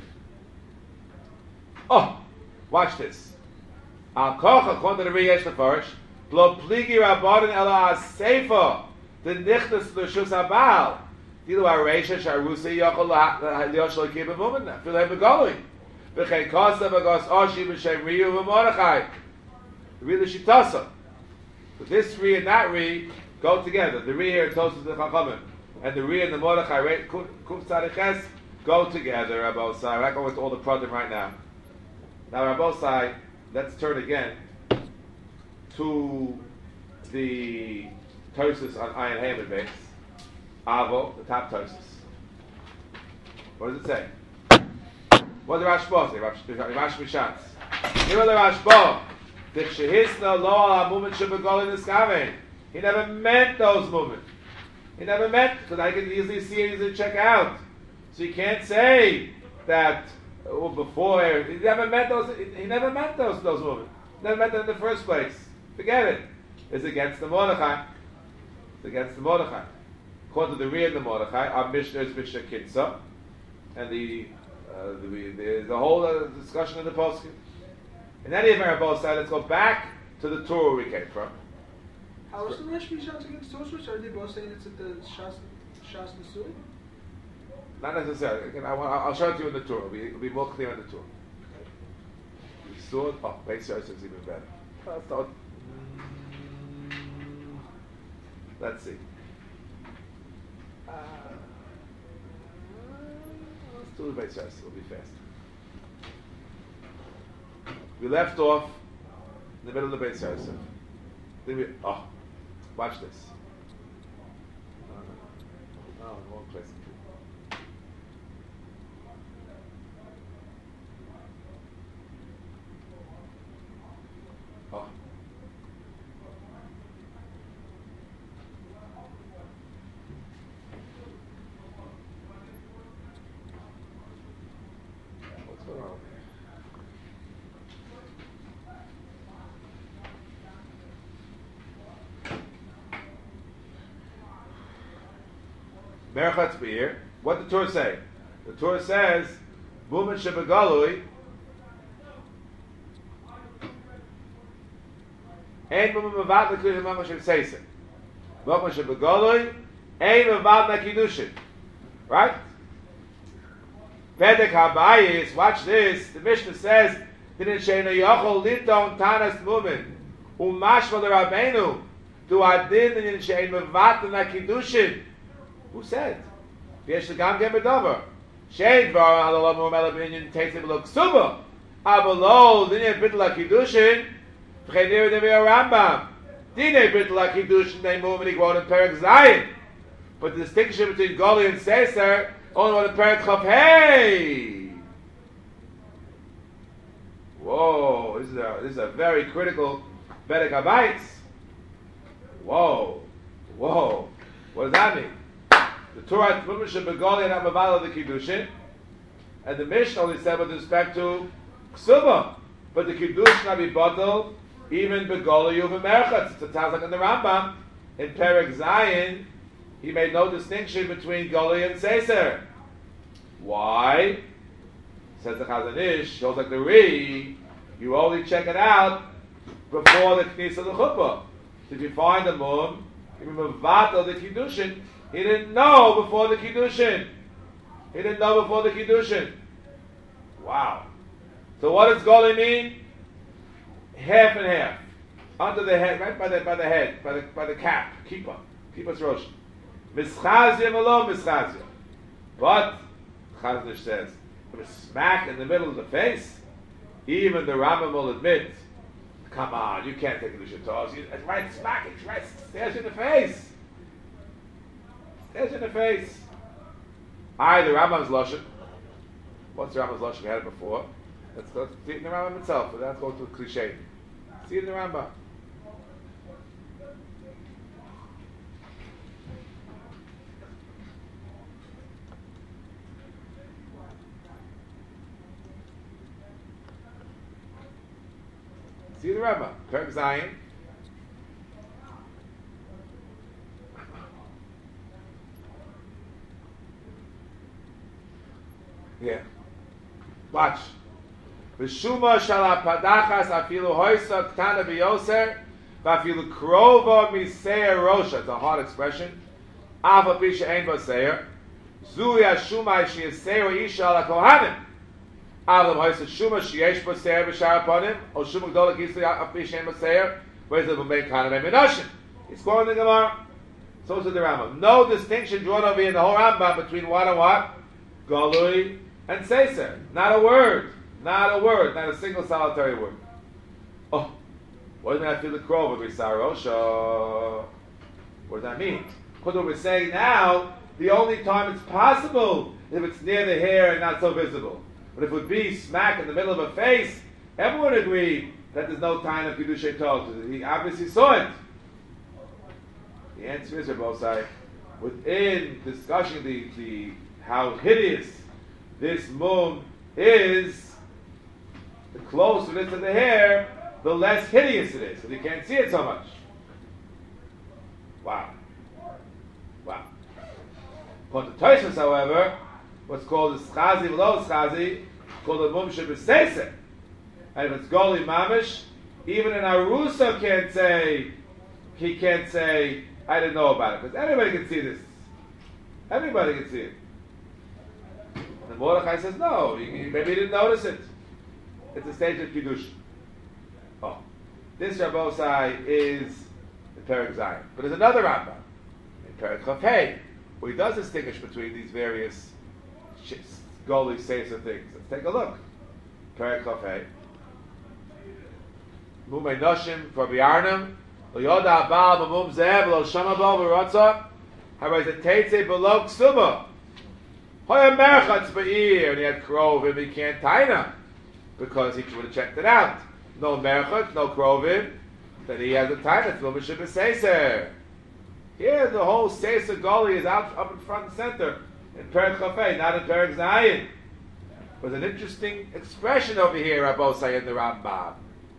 Oh, watch this. Al kocha according to the Riyesh Lefarish, lo pligi rabbanon ela aseifa the nichnas l'shus habal. Dilu areisha sharusa yachol liyoshel kibbutz mumen. Fil hem begolui. V'chein kosa v'gos oshi b'shem riyu v'mordechai. Really shitasa. So this Ri and that Ri go together. The Ri here Tosas the Chachamim, and the Ri and the Mordechai Kuf Tzadiches go together. Rabbosai. We're not going to all the pratim right now. Now Rabbosai, let's turn again to the Tosas on Ayin Haman base. Avo, the top Tosas. What does it say? What does the Rashba say? Rash Mishans. Here are the Rashba. The Shehisna lo al movement should be going in the Skaven. He never meant those movements. He never meant, because I can easily see it, easily check out. So you can't say that before. He never meant those. He never meant those movements. Never meant them in the first place. Forget it. It's against the Mordechai. It's against the Mordechai. According to the Ri and the Mordechai, our Mishnah is Mishnah Kitzah, and the whole discussion in the poskim. In any event, both sides, let's go back to the Torah we came from. How is the Rosh Hashanah against Tosfos? Are they both saying it's at the Shas Nesui? Not necessarily. Again, I'll show it to you in the Torah. It'll be more clear in the Torah. We saw it. Oh, Beis Yosef is even better. Let's see. Let's do the Beis Yosef. It'll be fast. We left off in the middle of the Beis Yosef. Then watch this. No, wrong place. Oh. What's going on? Merchatz Beir. What did the Torah say? The Torah says, "Bumen shebegalui, ein bumen mevat lekidushin mamash shebeseisen. Bumen shebegalui, ein mevat lekidushin." Right? Pedek habayis. Watch this. The Mishnah says, "Didn't sheina yochol liton tanas mumen umashma l'Rabbeinu do adin in shein mevat lekidushin." Who said? V'yesh l'gam gem b'davar. Shein dvar halalam u'mela b'inyan teitzim lo ksuba. Avalo dinei bittul ha'kiddushin v'chein nir devir Rambam. Dinei bittul ha'kiddushin they move and quote in Perek Zayin. But the distinction between Goli and Seser only one in Perek Chav Hey. Whoa, this is a very critical Bedek Habayis. Whoa. What does that mean? The Torah should be Begoli and Amavala the Kiddushin, and the Mishnah only said with respect to Ksuba, but the Kiddushin not be bottled even Begoli Yuva Merchatz. It sounds like in the Rambam in Perek Zayin he made no distinction between Goli and Seser. Why? Says the Chazon Ish, shows like the Ri, you only check it out before the Knis of the Chuppah. So if you find a mum, you mevatel the Kiddushin. He didn't know before the Kiddushin. Wow. So what does Goli mean? Half and half. Under the head, right by the head, by the cap, kippah's rosh. Mischazia v'lo mischazia. But Chazon Ish says, if it's smack in the middle of the face, even the Rambam will admit, come on, you can't take Kedusha toss. It's right smack, it's right stares in the face. Stares in the face. The Rambam's Lashon. What's the Rambam's Lashon? We had it before. Let's see it in the Rambam itself, but let's go to a cliche. See it in the Rambam. See the Rambam. Perek Zayin. Yeah. Watch. V'shuma shala padachas afilu hoisa ktana b'yoser v'afilu krova miseir rosha. It's a hard expression. Ava pisha ein b'seir. Zui hashuma sheyaseir isha ala kohanim. Avlam hoisa shuma sheyesh b'seir b'shar aponim. O shuma gdola kisli pisha ein b'seir. Where's the b'mei kahanim eminashim? He's quoting the Gemara. So is the Rambam. No distinction drawn over here in the whole Rambam between what and what? Galui and Seiser. Not a word. Not a word. Not a single solitary word. Oh, what does that feel the crow of Rosha? What does that mean? Because what we're saying now, the only time it's possible if it's near the hair and not so visible. But if it would be smack in the middle of a face, everyone would agree that there's no time of Kedushay Tov. He obviously saw it. The answer is, Rabosai, within discussing the how hideous this mum is, the closer it is to the hair, the less hideous it is, because you can't see it so much. Wow. Wow. According to Tosfos, however, what's called the schazi below schazi, called the mum shebeseiser. And if it's goli mamish, even an arusa he can't say, I didn't know about it, because everybody can see this. Everybody can see it. And Mordechai says, no, maybe he didn't notice it. It's a stage of Kiddush. Oh, this Rabbosai is the Perek Zayin. But there's another Rambam, in Perek Chafei, where he does distinguish between these various Goli Seisa things. Let's take a look. Perek Chafei. Mumei Noshim for Biarnim. Lo yoda abal b'mum zev lo shama bo v'rotza haray the teitze below ksuma hoya merchatz ba'ir and he had krovim, he can't taina because he would have checked it out. No merchatz, no krovim, then he has a taina. It's l'mishim b'seiser. Here the whole seiser goli is out up in front and center in Perek Chafei, not in Perek Zayin. There's an interesting expression over here, Rabbosai, in the Rambam.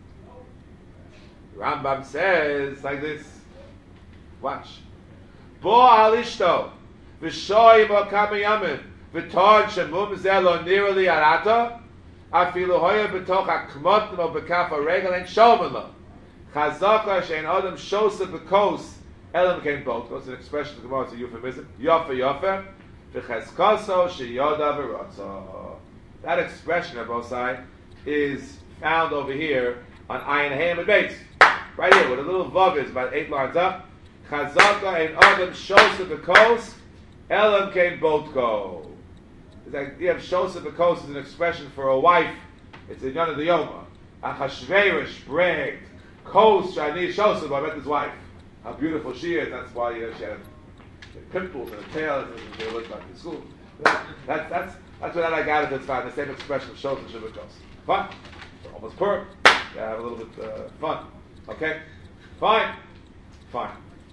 Rambam says like this. Watch. Bo alishto v'shoy bo kamayamin v'tod shemum zelo nirali arata afilu hoya b'toch hakmot mo b'kaf haregel and shomen lo chazaka she'en adam shosa b'kos elam kein both. That's an expression of the Gemara. It's a euphemism. Yofa yofa v'chezkaso sheyoda v'rotza. That expression of both sides is found over here on Ayin Hayim and Beis. Right here, where the little vav is, about 8 lines up. Chazaka and Adam shosa b'kos, elam kein botko. The idea of shosa b'kos is an expression for a wife. It's in Yon of the Yoma. Achashverosh bragged, kos shani shosa, I met his wife. How beautiful she is. That's why she had pimples and a tail, and they looked like in school. That's what I got at this time. The same expression of shosa b'kos. Fun, almost pur. Yeah, have a little bit fun. Okay? Fine. So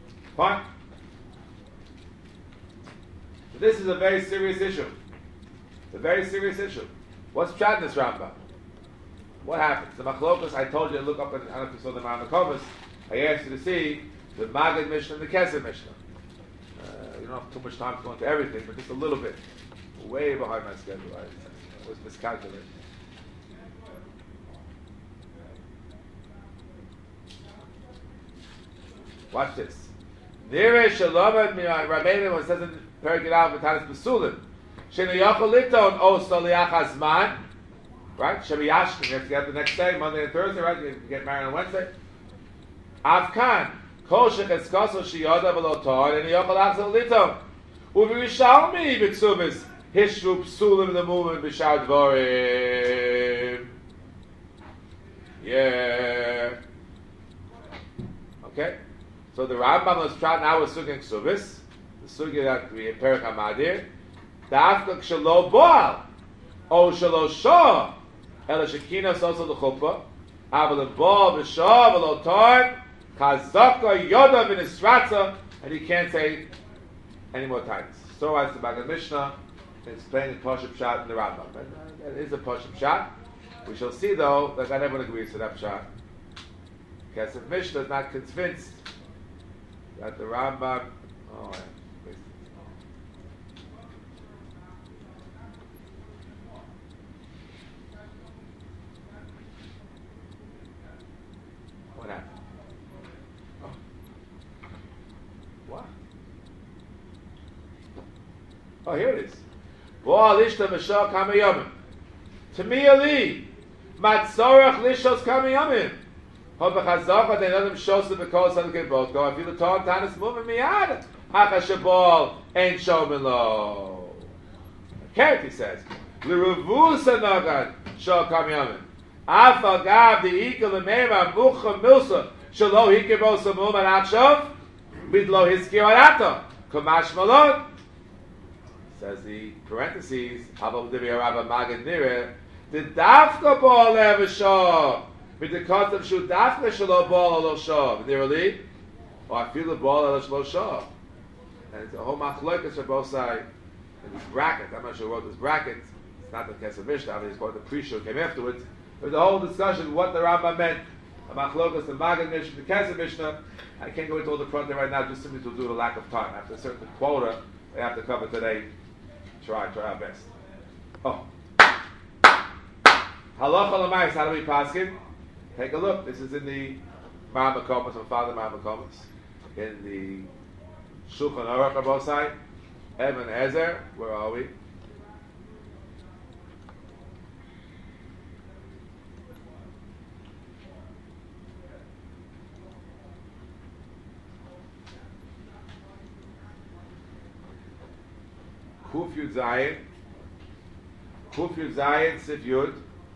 this is a very serious issue. It's a very serious issue. What's pshat in this Rambam? What happens? The machlokas, I told you to look up, I don't know if you saw them around the covers. I asked you to see the Maggid Mishnah and the Kesef Mishnah. You don't have too much time to go into everything, but just a little bit. Way behind my schedule. I was miscalculated. Watch this. Nire shalomad Rabbeinu, when it says in Perek Yud V'Tanis Pesulim, Shenu Yochel Liton Oso Liachas Man, right? Shebi Yashkin, you have to get the next day, Monday and Thursday, right? You get married on Wednesday. Avkan, Kol Shecheskaso Shiyoda V'Lo Tor, and Yochel Achzel Liton. Uvi Rishalmi B'Ksubis, Hishru Pesulim L'Mumin B'Shar Dvorim. Yeah. Okay? So the Rambam was trying now with Sugya Ksubis, the Sugya that we in Perek HaMadir, Dafka Kshalo Boal, O Shalo Shah, Ela Shekina Sosa L'Chuppah, Aval Boal V'Shah V'Lo Torn, Chazaka Yoda V'Nisratza, and he can't say any more times. So writes the Maggid Mishnah, and explain the Pashup Pshat in the Rambam. And it is a Pashup Pshat. We shall see though that not everyone agrees to that Pshat. Kesef Mishnah is not convinced that the Rambam, Oh, here it is. Bo lishta v'shah kamayomim. Tami ali. Matzorach lishos kamayomim. Ho b'chazaka they know them shosa because of the kibot. Go. I feel the talk tanis moving miyad. Hacha shabal ain't shomin lo. Okay, he says. L'revusa nagad shah kamayomim. Afa gav the ikal l'meima mucha milsa shalo hikibot samum and akshav midlo hiskir arato. Kamash malon. Says the parentheses, Abba Divi Rabba Magad Nire, the Dafka ball ever shaw, with the cut of shoot Dafka shalo ball alo shaw, the early, or I feel the ball alo shalo shaw. And it's a whole machlokas for both sides. And this bracket, I'm not sure who wrote this bracket, it's not the Kesef Mishnah, it's called the pre-show came afterwards. There's a whole discussion what the Rambam meant, the machlokas, the Magad Mishnah, the Kesef Mishnah. I can't go into all the front there right now, just simply to do the lack of time. After a certain quota, we have to cover today. Try our best. Oh. Halacha l'mayis, how do we paskin? Take a look. This is in the Ma'amah Komas, from Father Ma'amah Komas. In the Shulchan Aruch Abosai. Eben Ezer, where are we? Kuf Yud Zayin, Sif Yud.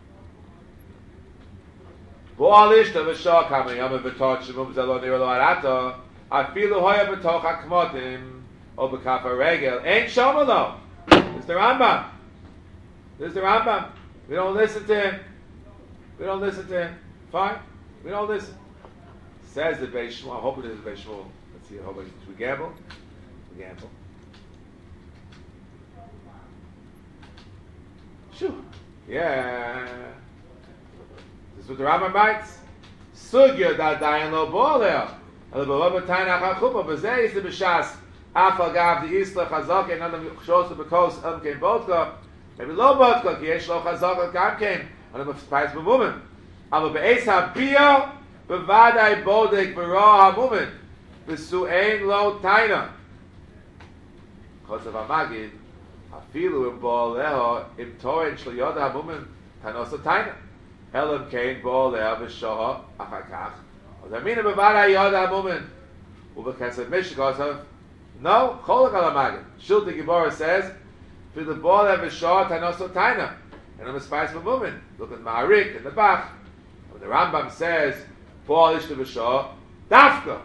Bo'alish to v'shah kamei yom v'tot shemum zelo nir lo arato. Afilu hoya b'toch hakmotim o b'kaf haregel. Ain't shomalo. It's the Rambam. This is the Rambam. We don't listen to him. We don't listen to him. Fine. We don't listen. Says the Beis Shmuel. I hope it is the Beis Shmuel. Let's see. I hope it is. We gamble. We gamble. Shoo. Yeah. This is what the Rambam writes. Sugya da dayan lo bo'aleh. Ale b'robah tayin achar chuppah. B'zeh is the b'shas. Afal gav the isla chazak. And none of shows the bekos came vodka. Maybe lo vodka. Ki yesh lo chazak gam came. And I'm a spice b'mumen. Ale b'eis ha'biyah. B'vadai bodek b'roh ha'mumen. B'su'ein lo taina. Chotzav ha'magid. Afilu im bo'aleho im toren shel yoda hamumen tanosa taina. Elam kein bo'aleho v'shoha achakach. Zamina b'vada yoda hamumen. U'b'chesed mishkosav. No, cholak al hamagid. Shulti Gibora says, for the bo'aleho v'shoha tanosa taina. And I'm a spice hamumen. Look at Ma'arik in the Bach. When the Rambam says, bo'alish to v'shoha, dafka.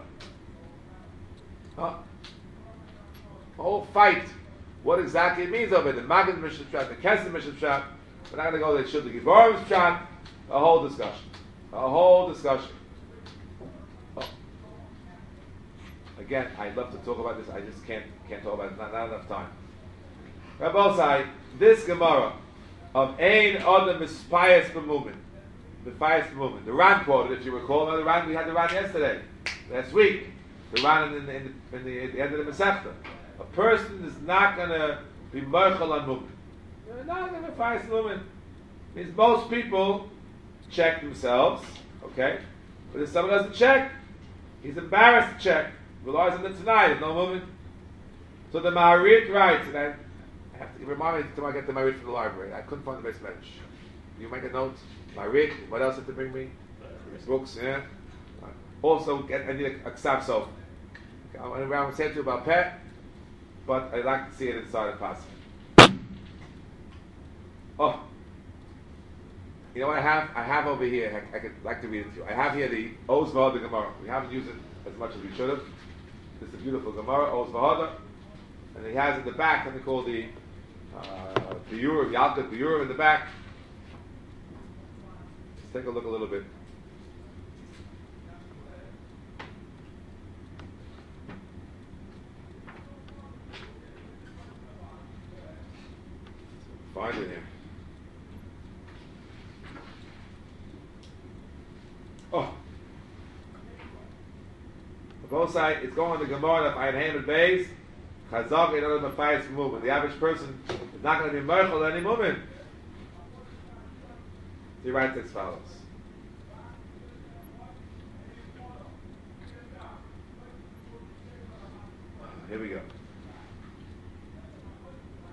Whole fight. What exactly it means over the Magid Mishnah Pshat, the Kesef Mishnah Pshat. We're not going to go there. Should the Giborim Pshat? A whole discussion. A whole discussion. Oh. Again, I'd love to talk about this. I just can't talk about it. Not enough time. Rabbosai, this Gemara of Ein Adam Mispayas B'Mumin, Mispayas B'Mumin. The Ran quoted, if you recall. The Ran, we had the Ran yesterday, last week. The Ran in the end of the Masechta. A person is not going to be merchel on mumen. They're not going to fight mumen. Means most people check themselves, okay? But if someone doesn't check, he's embarrassed to check. Relies on the tonight, there's no mumen. So the Ma'arik writes, and I have to remind me until I get the Ma'arik from the library. I couldn't find the base bench. You make a note. Ma'arik, what else have to bring me? Books, yeah. Also, I need a ksav sofa. I want to say to you about pet. But I'd like to see it inside the pasuk. Oh, you know what I have? I have over here. I could like to read it to you. I have here the Oz V'Hoda Gemara. We haven't used it as much as we should have. This is a beautiful Gemara, Oz V'Hoda, and he has in the back something called the Biyur, Yalkut Biyur in the back. Let's take a look a little bit. Find it here. Oh. The both side, it's going on the Gemara of Ein Hamed Beis. Chazak in order to fight movement. The average person is not going to be merchel any movement. He writes as follows. Here we go.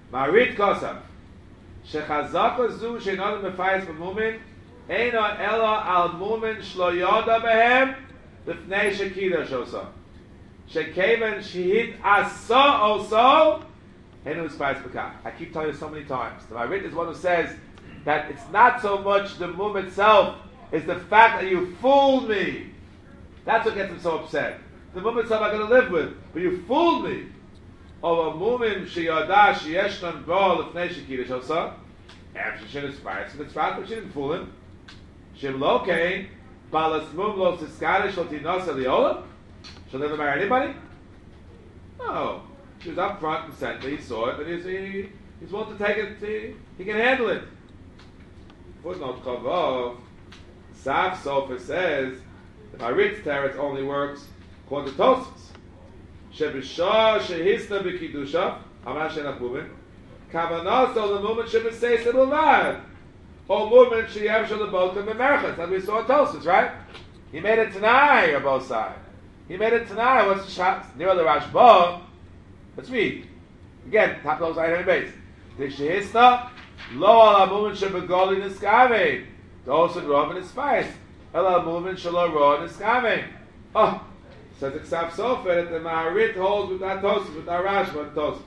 Marit Kosav. Shechazaka zu she'nodem b'fayis b'mumin eino elo al mumin shlo yoda behem l'fnei shekidash osa. Shekeven shehit asa also and who's fayis b'kach. I keep telling you so many times. The Marit is one who says that it's not so much the mum itself, it's the fact that you fooled me. That's what gets him so upset. The mum itself I'm going to live with, but you fooled me. Or a mumin sheyada sheyeshnan bo l'fnei shekidash osa. After she is fayis b'kach, but she didn't fool him. Shem lo kein balas mum lo tiskadish lo tinasa liola. She'll never marry anybody? No. She was up front and center, he saw it, and he's willing to take it, he can handle it. Footnote Chavov, Sav Sofer says, the Marit's teretz only works according to Tosfos. Shebishah shehisna b'kiddusha, Amar Shenach Mumin, Kavanas ol the moment shebeseis b'lvad, or movement sheyev shel lebokam b'merchas, that we saw in Tosfos, right? He made it Tanai on both sides. He made it Tanai, what's the shot? Near the Rashba. Let's read. Again, top of those base. The shehisna, lo ala movement shebegoli niskave. The also grov and spice. Ela movement shelo ro niskave. Oh, says the Ksav Sofer that the Maharit holds with that Tosfos, with that Rashba and Tosfos.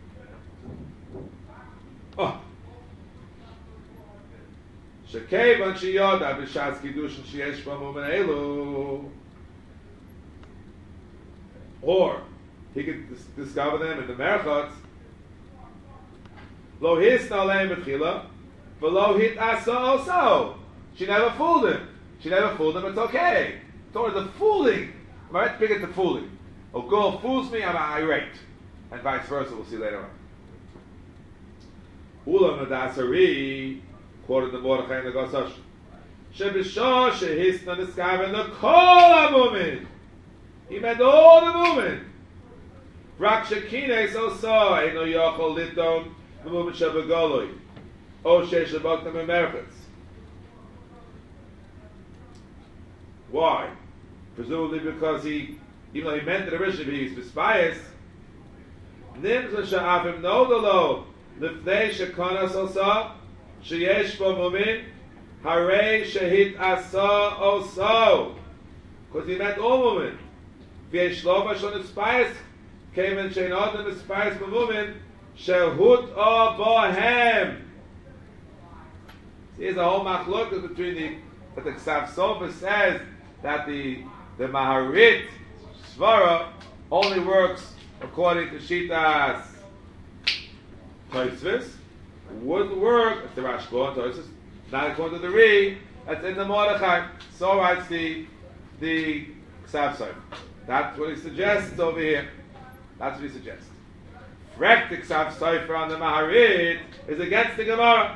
Oh. Shekevan sheyoda b'shas kiddushin sheyesh b'mumin elu. Or he could discover them in the merchats. Lo hisna leim b'tchila, v'lo hit asa also. She never fooled him. She never fooled him. It's okay. Towards the fooling, I'm right to pick it to fooling. A girl fools me, I'm irate, and vice versa. We'll see later on. Ulam nadasari, quoted the Mordechai and the Gosash. Shebishah shehisna niskaven the kol hamumin. He meant all the movement. Rak shekines also eino yochol liton the movement shebegoloi. O sheish leboktam emerchitz. Why? Presumably because he, even though he meant it originally, he was bias. Nims l'sha'avim nodolo l'fnei shekonas also sheyesh bo mumin harei shehit asa also. Because he meant all women. V'yesh lo b'shon espias came in shein odem espias b'mumin shehut o bohem. Here's a whole machlokes between that the Ksav Sofer says that the Maharit Svara only works according to Shitas Tosfos. Wouldn't work if the Rashba and Tosfos, not according to the Ri, that's in the Mordechai. So writes the Ksav Sofer. That's what he suggests over here. That's what he suggests. Frek the Ksav Sofer on the Maharit is against the Gemara.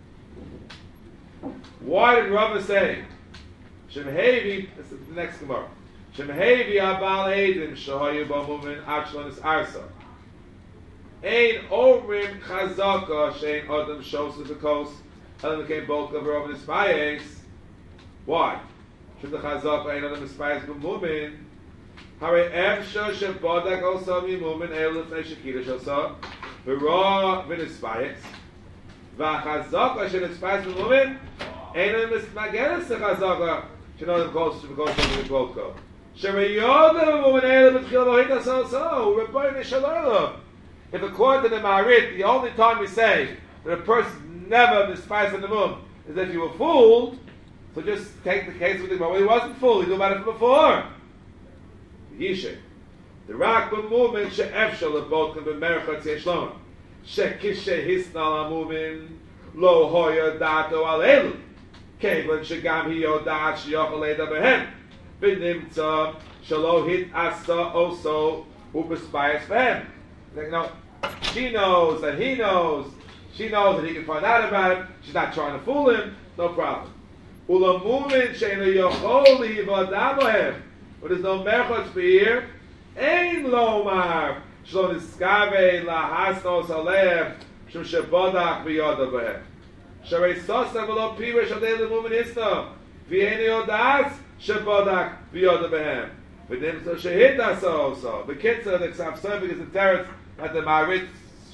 Why did Rava say Shemhevi? This is the next Gemara. Shemhevi abal edim shahayu b'mumin achlonis arsa. Ein omrim chazaka shein adam shosu v'kos elam came bulk of Rava Nispayes. Why? Should the chazaka ein adam Nispayes b'mumin? Hare efsha shebadak also b'mumin elu l'fnei shekidash also v'ra v'Nispayes v'chazaka shein Nispayes b'mumin. Einem ist mageres chazaka, shenodim kos shevkos shevkos. Shereyodim u'menele b'tchila v'hita so Rebbeinu Shalom. If according to the Maharit, the only time we say that a person never misspies in the moon is if you were fooled, so just take the case with him. Well, he wasn't fooled. He knew about it from before. Yishe. The rak b'mumin she'efshel lebotken b'merchatz yeshloma. She'kishe hisnal ha'mumin lo hoya dato alelu. Kevan shegam hi yodat sheyochel eda behem. V'nimtza shelo hit asa oso u'b'spayas behem. No, she knows that he knows. She knows that he can find out about it. She's not trying to fool him. No problem. Ulamumin she'enu yochol hivada behem. But there's no merchotz be'ir. Ein lomar shelo niskave lahasnos alev shum shebodach b'yoda behem. Sharei sosa v'lo pirish adei l'mumin isna v'yeni yodas shebodach b'yoda behem v'nimtza shehit asa also. The kitzah, the Ksav Sofer is the teretz that the Maharit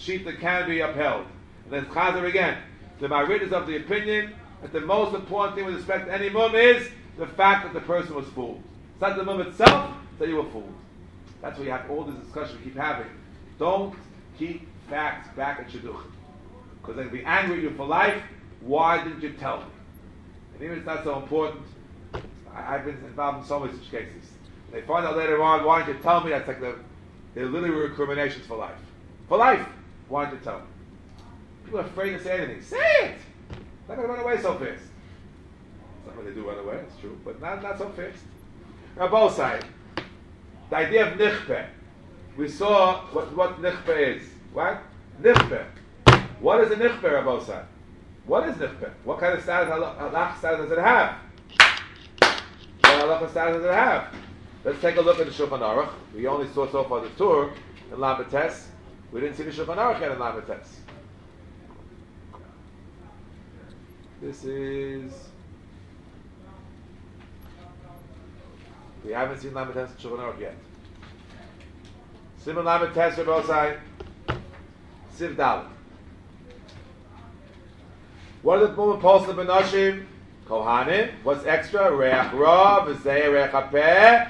shita can be upheld. And then Chazer again. The Marid is of the opinion that the most important thing with respect to any mum is the fact that the person was fooled. It's not the mum itself that you were fooled. That's why you have all this discussion we keep having. Don't keep facts back at Shidduch. Because they can be angry at you for life. Why didn't you tell me? And even if it's not so important, I've been involved in so many such cases. They find out later on, why didn't you tell me? That's like they're literally recriminations for life. For life, why didn't you tell me? People are afraid to say anything. Say it! Not going to run away so fast. Sometimes they do run away, it's true, but not so fast. Now, both sides. The idea of nichpeh. We saw what nichpeh is. What? Nichpeh. What is a nichpeh, on both sides? What is nichpeh? What kind of status, halach status does it have? What halach status does it have? Let's take a look at the Shulchan Aruch. We only saw so far the tour in Lambetes. We didn't see the Shulchan Aruch yet in Lambetes. This is... We haven't seen Lambetes and Shulchan Aruch yet. Simon Lambetes, Rebosai, Siv Dalet. What are the Mum Posel B'Noshim? Kohanim. What's extra? Reach Ra, V'zeh Reach HaPeh.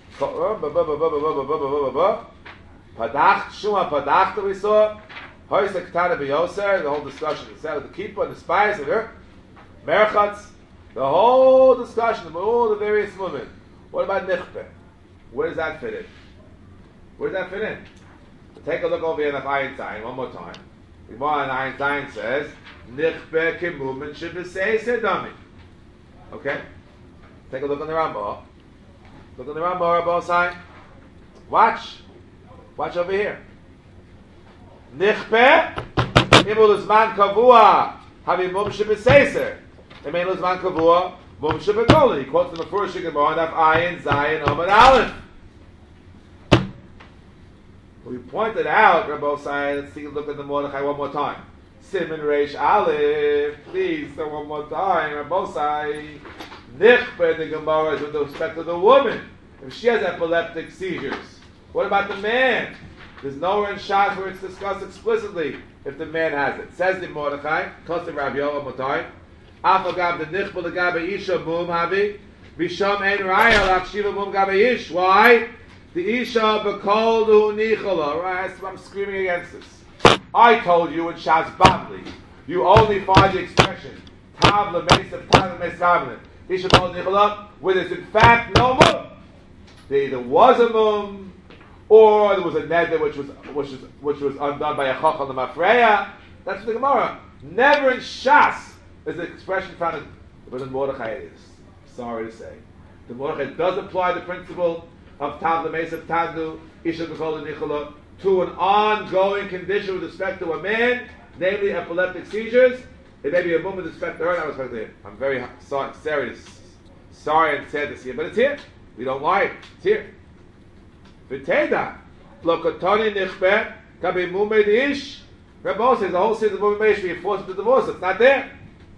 Padach, Shuma Padach that we saw. Hoysa Ketana B'Yoser, the whole discussion. The set of the Kippur and the spice and her. Merchatz. The whole discussion of all the various women. What about Nichpeh? Where does that fit in? Where does that fit in? Take a look over here in the Ayin Zayin one more time. The Gemara in Ayin Zayin says, Nichpeh Kimumen Shibisei Sedami. Okay? Take a look on the Rambam. Look on the Rambam, Rabbi Osai. Watch. Watch over here. Nichpeh Imul Uzman Kavua Havi Mum Shibisei. Imein Uzman Kavua Mum Shibigoli. He quotes the Mefurish Gemara in Ayin Zayin Amud Aleph. We pointed out, Rabbi Osai, let's take a look at the Mordechai one more time. Simon Reish Aleph, please, so one more time, Rabbi Osai. Nichpeh in the Gemara is with respect to the woman. If she has epileptic seizures, what about the man? There's nowhere in Shas where it's discussed explicitly if the man has it. Says the Mordechai, Kosev Rabbi Yoel one more time. Afagav the Nichpeh the Gabe Isha Mum Havi, Visham Ein Raya Lakshiva Mum Gabe Ish. Why? The Isha B'Kol Du Nichala. Right, so I'm screaming against this. I told you in Shas Babli, you only find the expression Tav L'Meis Tav L'Meis Kavnet. Isha B'Kol Du Nichala, where there's in fact no mum. There either was a mum, or there was a neder which was undone by a chacham the mafreya. That's the Gemara. Never in Shas is the expression found but in Mordechai it is. Sorry to say, the Mordechai does apply the principle of Tav L'Meis Tavdu Isha B'Kol Du Nichala to an ongoing condition with respect to a man, namely epileptic seizures. It may be a mum with respect to her, not with respect to him. I'm very sorry and sad to see it, but it's here. We don't lie. It's here. V'teda Lokotoni Nichpeh Kabi Mumei Ish. Rebbe says the whole season of Mumei Ish we forced to divorce. It's not there.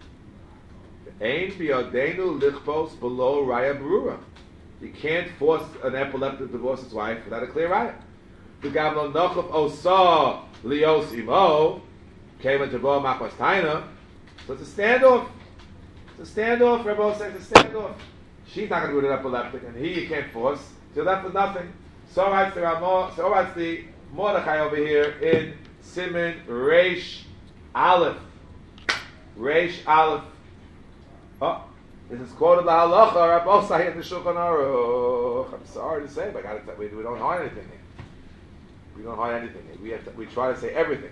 Ein biyodenu lichbos below raya berura. You can't force an epileptic to divorce his wife without a clear raya. The Gavlo Nochov Osa Lios Imo came into Bo Machmas Taina. So it's a standoff. It's a standoff. Rebbe says it's a standoff. She's not going to do an epileptic, and he can't force. So you're left with nothing. So writes the Mordechai over here in Siman Reish Aleph. Reish Aleph. Oh, this is quoted the halacha. Rabbi Osai in the Shulchan Aruch. I'm sorry to say, but I gotta we don't hide anything here. We don't hide anything here. We try to say everything.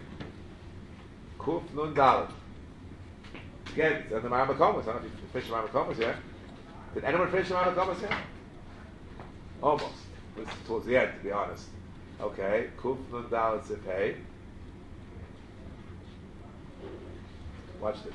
Kuf Nun Dalet. Again, it's in the Maram Komas. I don't know if you finished the Maram Komas yet. Did anyone finish the Maram Komas yet? Almost. This is towards the end, to be honest. Okay. Kuf Nun Dalet Sipei. Watch this.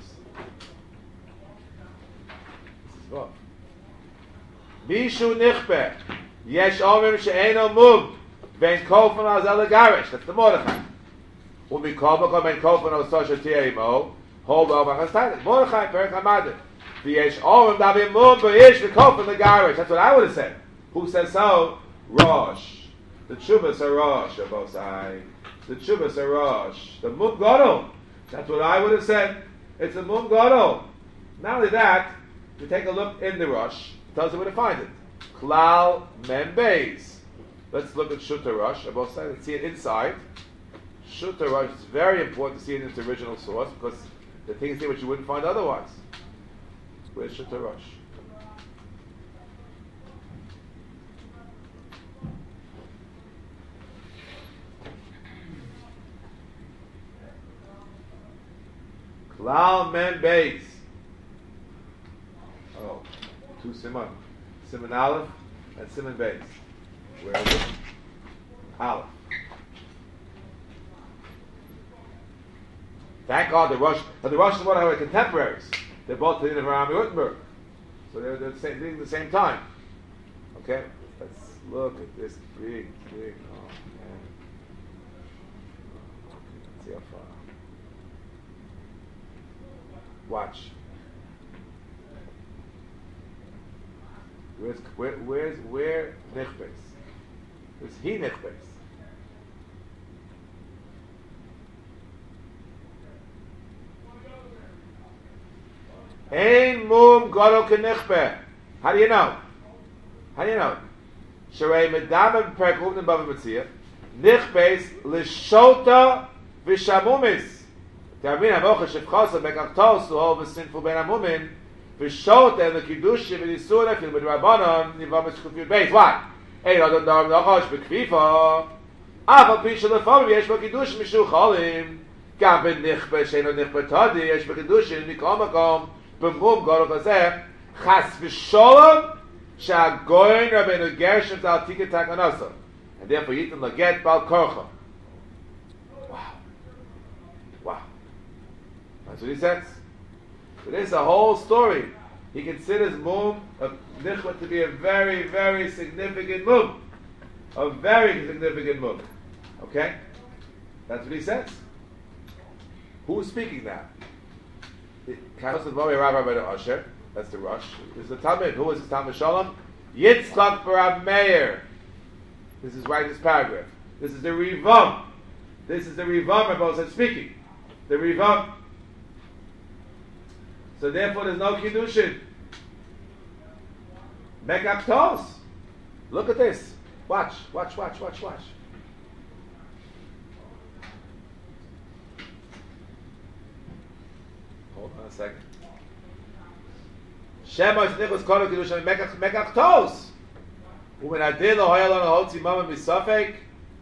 This is what. Mishu Nichpeh. Yesh Omrim She'eno Mum. Ben Kofan Azel Garish. That's the Mordechai. Umikol Makom Ben Kofan Ososha Tieimo. Hold over Chastaitis. Mordechai Perek Hamadim. V'yesh Omrim Davim Mum B'yish V'Kofan Garish. That's what I would have said. Who says so? Rosh. The Chuvas are Rosh. Both sides. the Chubas Rosh, the Mum Gadol. That's what I would have said. It's a Mum Gadol. Not only that, you take a look in the Rosh, it tells you where to find it. Klal Mem Beis. Let's look at Shuta Rosh. Both sides. Let's see it inside. Shuta Rosh is very important to see it in its original source because the things here which you wouldn't find otherwise. Where's Shuta Rosh? Klal Mem Beis. Oh, two Simon. Simon Aleph and Simon Beis. Where is it? Aleph. Thank God the Rosh and what are contemporaries. They're both in Rami Wittenberg. So they're the same thing at the same time. Okay? Let's look at this big, oh man. Let's see how far. Watch. Where Nichbes? Where's he Nichbes? Ein mum gadol kenichbe. How do you know? How do you know? Sharei medam perek uvnim bava mitzia. Nichbes l'shota v'shamumis. Ta'avin hamocha shevchasa bekachtos to v'sinful ben hamumin v'shota and the kiddushim v'nisura fil b'drabanon nivam etzchufiyut beis. Why? Ein adon daram nachash b'kfifa. Afal pi shelefam yesh b'kiddushim mishu chalim. Gam ben nichbe sheino nichbe tadi yesh b'kiddushim mikol makom. B'mum gadol kazeh chas v'sholom she'agoyin Rabbeinu Gershom tal tiket takanasa, and therefore yitin laget bal korcha. Wow. That's what he says. So this is a whole story. He considers mum of nichbet to be a very, very significant mum. A very significant mum. Okay? That's what he says. Who's speaking now? That's the Rosh. This is the Talmud. Who is this Talmud Shalom? Yitzchak Bar Meir. This is right in this paragraph. This is the Rivam. This is the Rivam Rabbi said speaking. The Rivam. So therefore there's no Kiddushin. Mekaptos. Look at this. Watch. Hold on a second. Shema Nichos Kono Kiddushin Mekachtos. Umen Adil Hoyalon Hotzi Mama Misafek.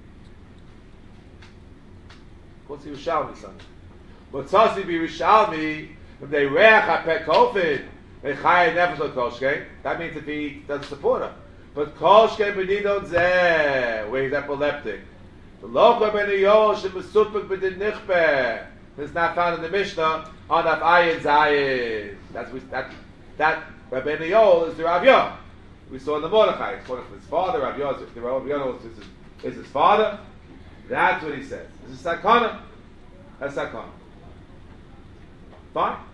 What's Yerushalmi son? But Tzasi be Yerushalmi if they reach a pekofid they chay nefesh koshke. That means if he doesn't support her. But koshke benidon zeh where he's epileptic. The local ben Yol shemesupik b'din nichbe. It's not found in the Mishnah on that ayin zayin. That Rabbeinu Yol is the Rav Yah. We saw in the Mordechai. It's from his father. Rav Yah is his father. That's what he says. This is sakana. That's sakana. Fine.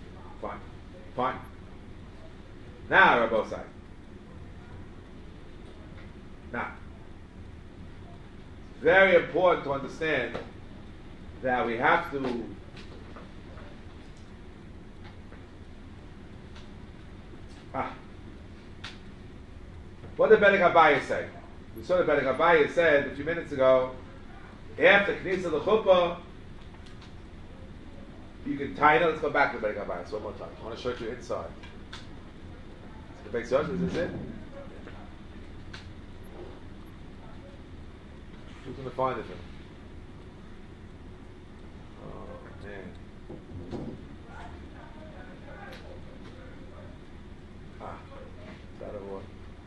Now, Rabbi Osai. Now, it's very important to understand that we have to what did Bedek Abaye say? We saw that Bedek Abaye said a few minutes ago, after Knisa L'Chuppah, you can tie it. Let's go back to Bedek Abaye one more time. I want to show you inside. Is this it? Who's going to find it? Oh, man. That one.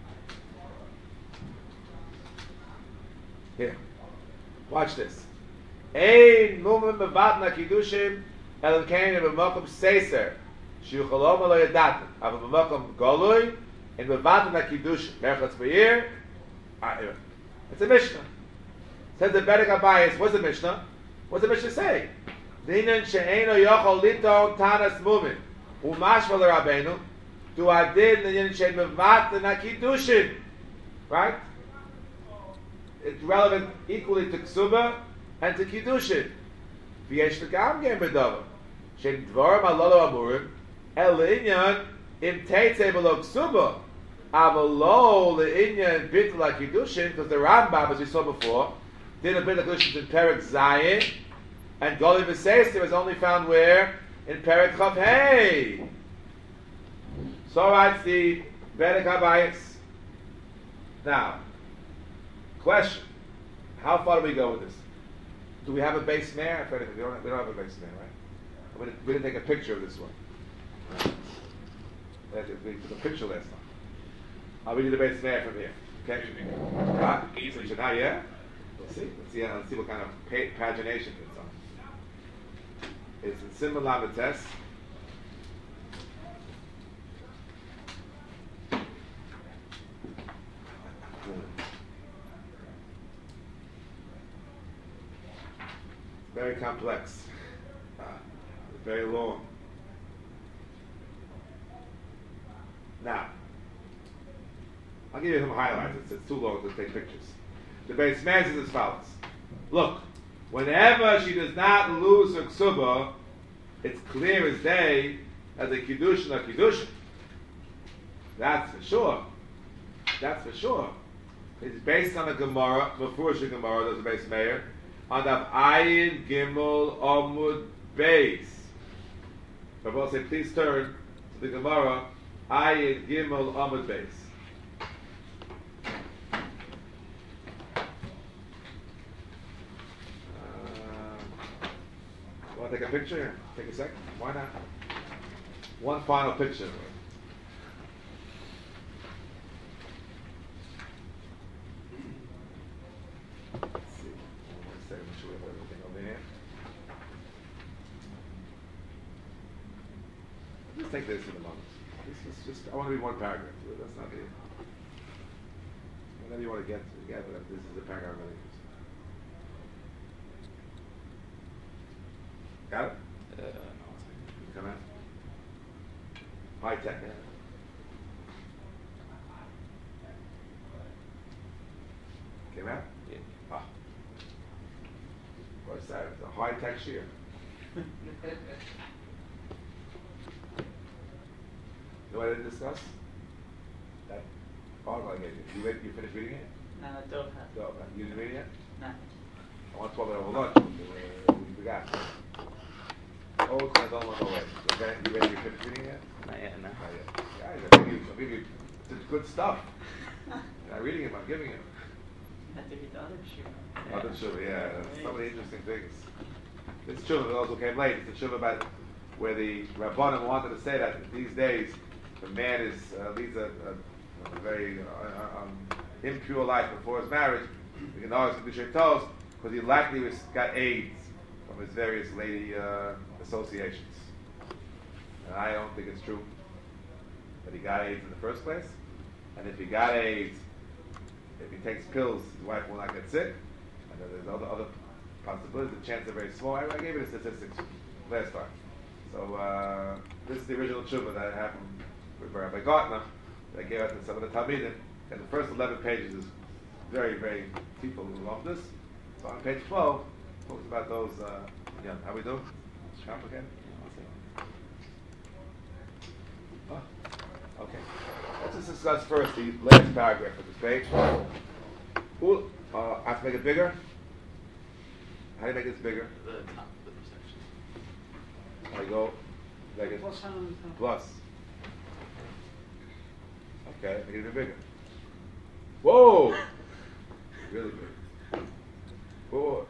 Here. Watch this. Ein mumim mevatna kiddushim elam kain b'makom seiser sheyuchalom lo yadatim aber b'makom golui and mevatna kiddushim merchatz b'yir. It's a Mishnah. Says the Bedek Abayis. What's the Mishnah? What's the Mishnah say? Dinan she'eino yochol lito tanas mumin umashva l'Rabbeinu do adin dinan she'mevatna kiddushim. Right? It's relevant equally to Ksuba and to Kiddushin. V'yesh l'gam gem b'davar. Shem dvarim alolo amurim, el inyan im teitze b'lo ksuba. Avalo le'inyan bittul Kiddushin, because the Rambam, as we saw before, did a bit of Kiddushin in Perek Zayin, and Goli V'Seistim is only found where? In Perek Chav Hey. So writes the Bedek HaBayis. Now, question: how far do we go with this? Do we have a base mare? If anything, we don't have a base mare, right? We didn't take a picture of this one. We took a picture last time. We need a base mare from here. Okay? Easy. Now, yeah. Let's see. Let's see what kind of pagination it's on. It's in Simon Lamites. Very complex, very long. Now, I'll give you some highlights. It's too long to take pictures. The base man is as follows. Look, whenever she does not lose her ksuba, it's clear as day as a kiddushin or kiddushin. That's for sure. That's for sure. It's based on a Gemara, Mefurish Gemara, there's a base mayor. On the Ayin Gimel Amud Beis. Rabbi say, please turn to the Gemara, Ayin Gimel Amud Beis. Want to take a picture? Take a second. Why not? One final picture. Let's take this in a moment. This is just, I want to read one paragraph. That's not it. Whatever you want to get but this is the paragraph I'm going to use. Got it? No. Come out. High tech. Came out? Yeah. Ah. What's that? It's a high tech shear. You know what I didn't discuss? That article I gave you. You finished reading it? No, I don't have. No, you didn't read it yet? No. I want to talk about it over lunch. We forgot. Oh, I don't want to know. Okay, you ready? You finished reading it yet? Not yet, no. Not yet. Guys, I'll give you good stuff. You're not reading it, I'm giving it. You have to read the other shoe. Other tshuva, yeah. Some of the interesting things. This tshuva also came late. It's a tshuva about where the Rabbanim wanted to say that these days the man leads a very impure life before his marriage. We can always do toes because he likely got AIDS from his various lady associations. And I don't think it's true that he got AIDS in the first place. And if he got AIDS, if he takes pills, his wife will not get sick. And then there's other possibilities. The chances are very small. I gave you the statistics last time. So this is the original tshuva that happened with Rabbi Gartner that gave out to some of the Talmidim. And the first 11 pages is very, very people who love this. So on page 12, talks about those. How we do? It's complicated. Oh, okay. Let's just discuss first the last paragraph of this page. I have to make it bigger. How do you make this bigger? The top of the section. I go like it Plus sign on the top. plus. Okay, make it even bigger. Whoa! Really big. Whoa.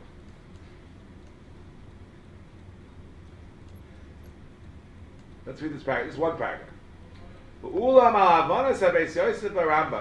Let's read this paragraph. This is one paragraph. Ulam al Havanas HaBeis Yosef Rambam.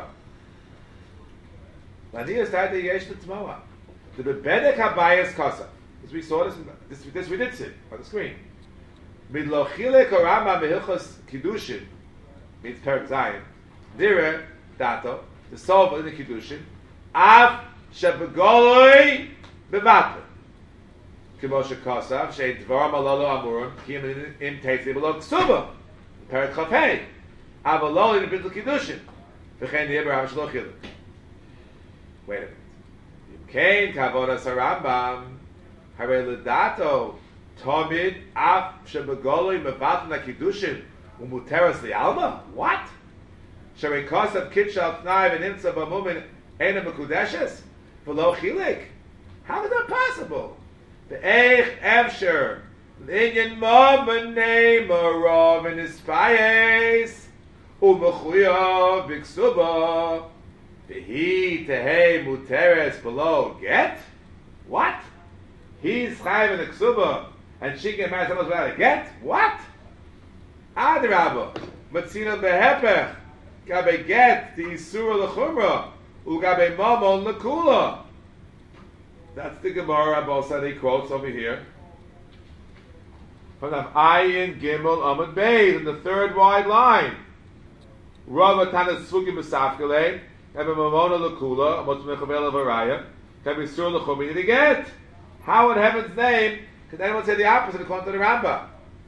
Lanias Tati Yesh T'Tmoa. The Bebedek HaBayis Kasa. As we saw this we did see on the screen. Midlochilek Rambam Mehilchos Kiddushin means Perek Zayin. Dire Dato to solve in the Kiddushin. Av Shebegoloi Bevater. Kimo Shekasav Shein Dvaram Alolo Amurim Kim Im Teitzi B'Lo Ksuba. Perek Chafei. Avalol in the Bittul Kiddushin. V'chein Yeber Av Shlochilek. Wait a minute. Kain Kavodas Rambam Hare ledato Tomid af shebegoloi mevatel nakidushin umuteras lialma. What? Shere kosav kitshal tnai v'nimtza b'mumin ena mekudeshes v'lo chilik. How is that possible? Ve'eich efsher l'inyan momen ne'marov in his spayes u'mechuyav b'ksuba v'hi tehei muteres below get? What? He's chayiv in the ksuba and she can marry someone without a get? What? Adrabah, matzina behepech, gabe get the isura lechumra, ugabe mamon lekula. That's the Gemara Abosadi quotes over here. From the Ayin Gimel Amud Beis in the third wide line. Rava Tana Sugi Mesafkele, gabe mamona lekula, amot mechavela varaya, gabe isura lechumra. You need to get. How in heaven's name could anyone say the opposite according to the Rambam?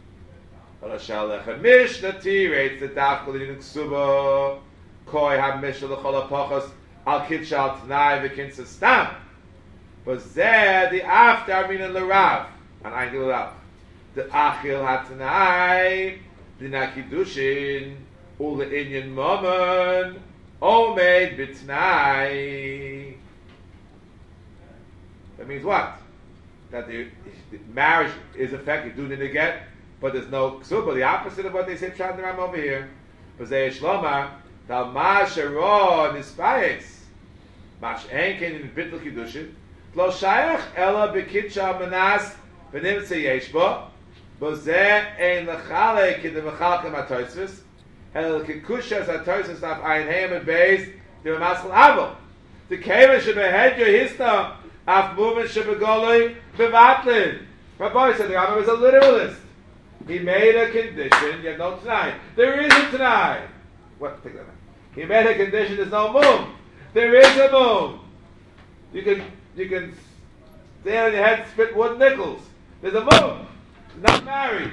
Mishnah rates the dafkal in ksuba koi have mishnah l'chol hapachos al kitshal t'nai v'kinsa stam. But zeh the after armin l'rav and I do love the achil hatnai the nakidushin ul inyan moment omed b'tnai. That means what? That the marriage is effective, do need to get, but there's no ksuba, the opposite of what they say Pshat Ram over here. V'zeh shloma, dal ma'ashero nispayes, mash enken in bittul kiddushin, lo shayach ela bekitcha manas v'nimtze yeshbo, v'zeh ein lechalek in the mechalkem atoytzvis, el kikushas atoytzvis af ein heim and beis, the maskal avo. The keva should behead your hista, af movement should begoloi bevatlin. Rabbi said the Rambam was a literalist. He made a condition, you have no tonight. There is a tonight. What? Take that back. He made a condition, there's no moon. There is a moon. You can stand on your head, spit wood nickels. There's a moon. Not married.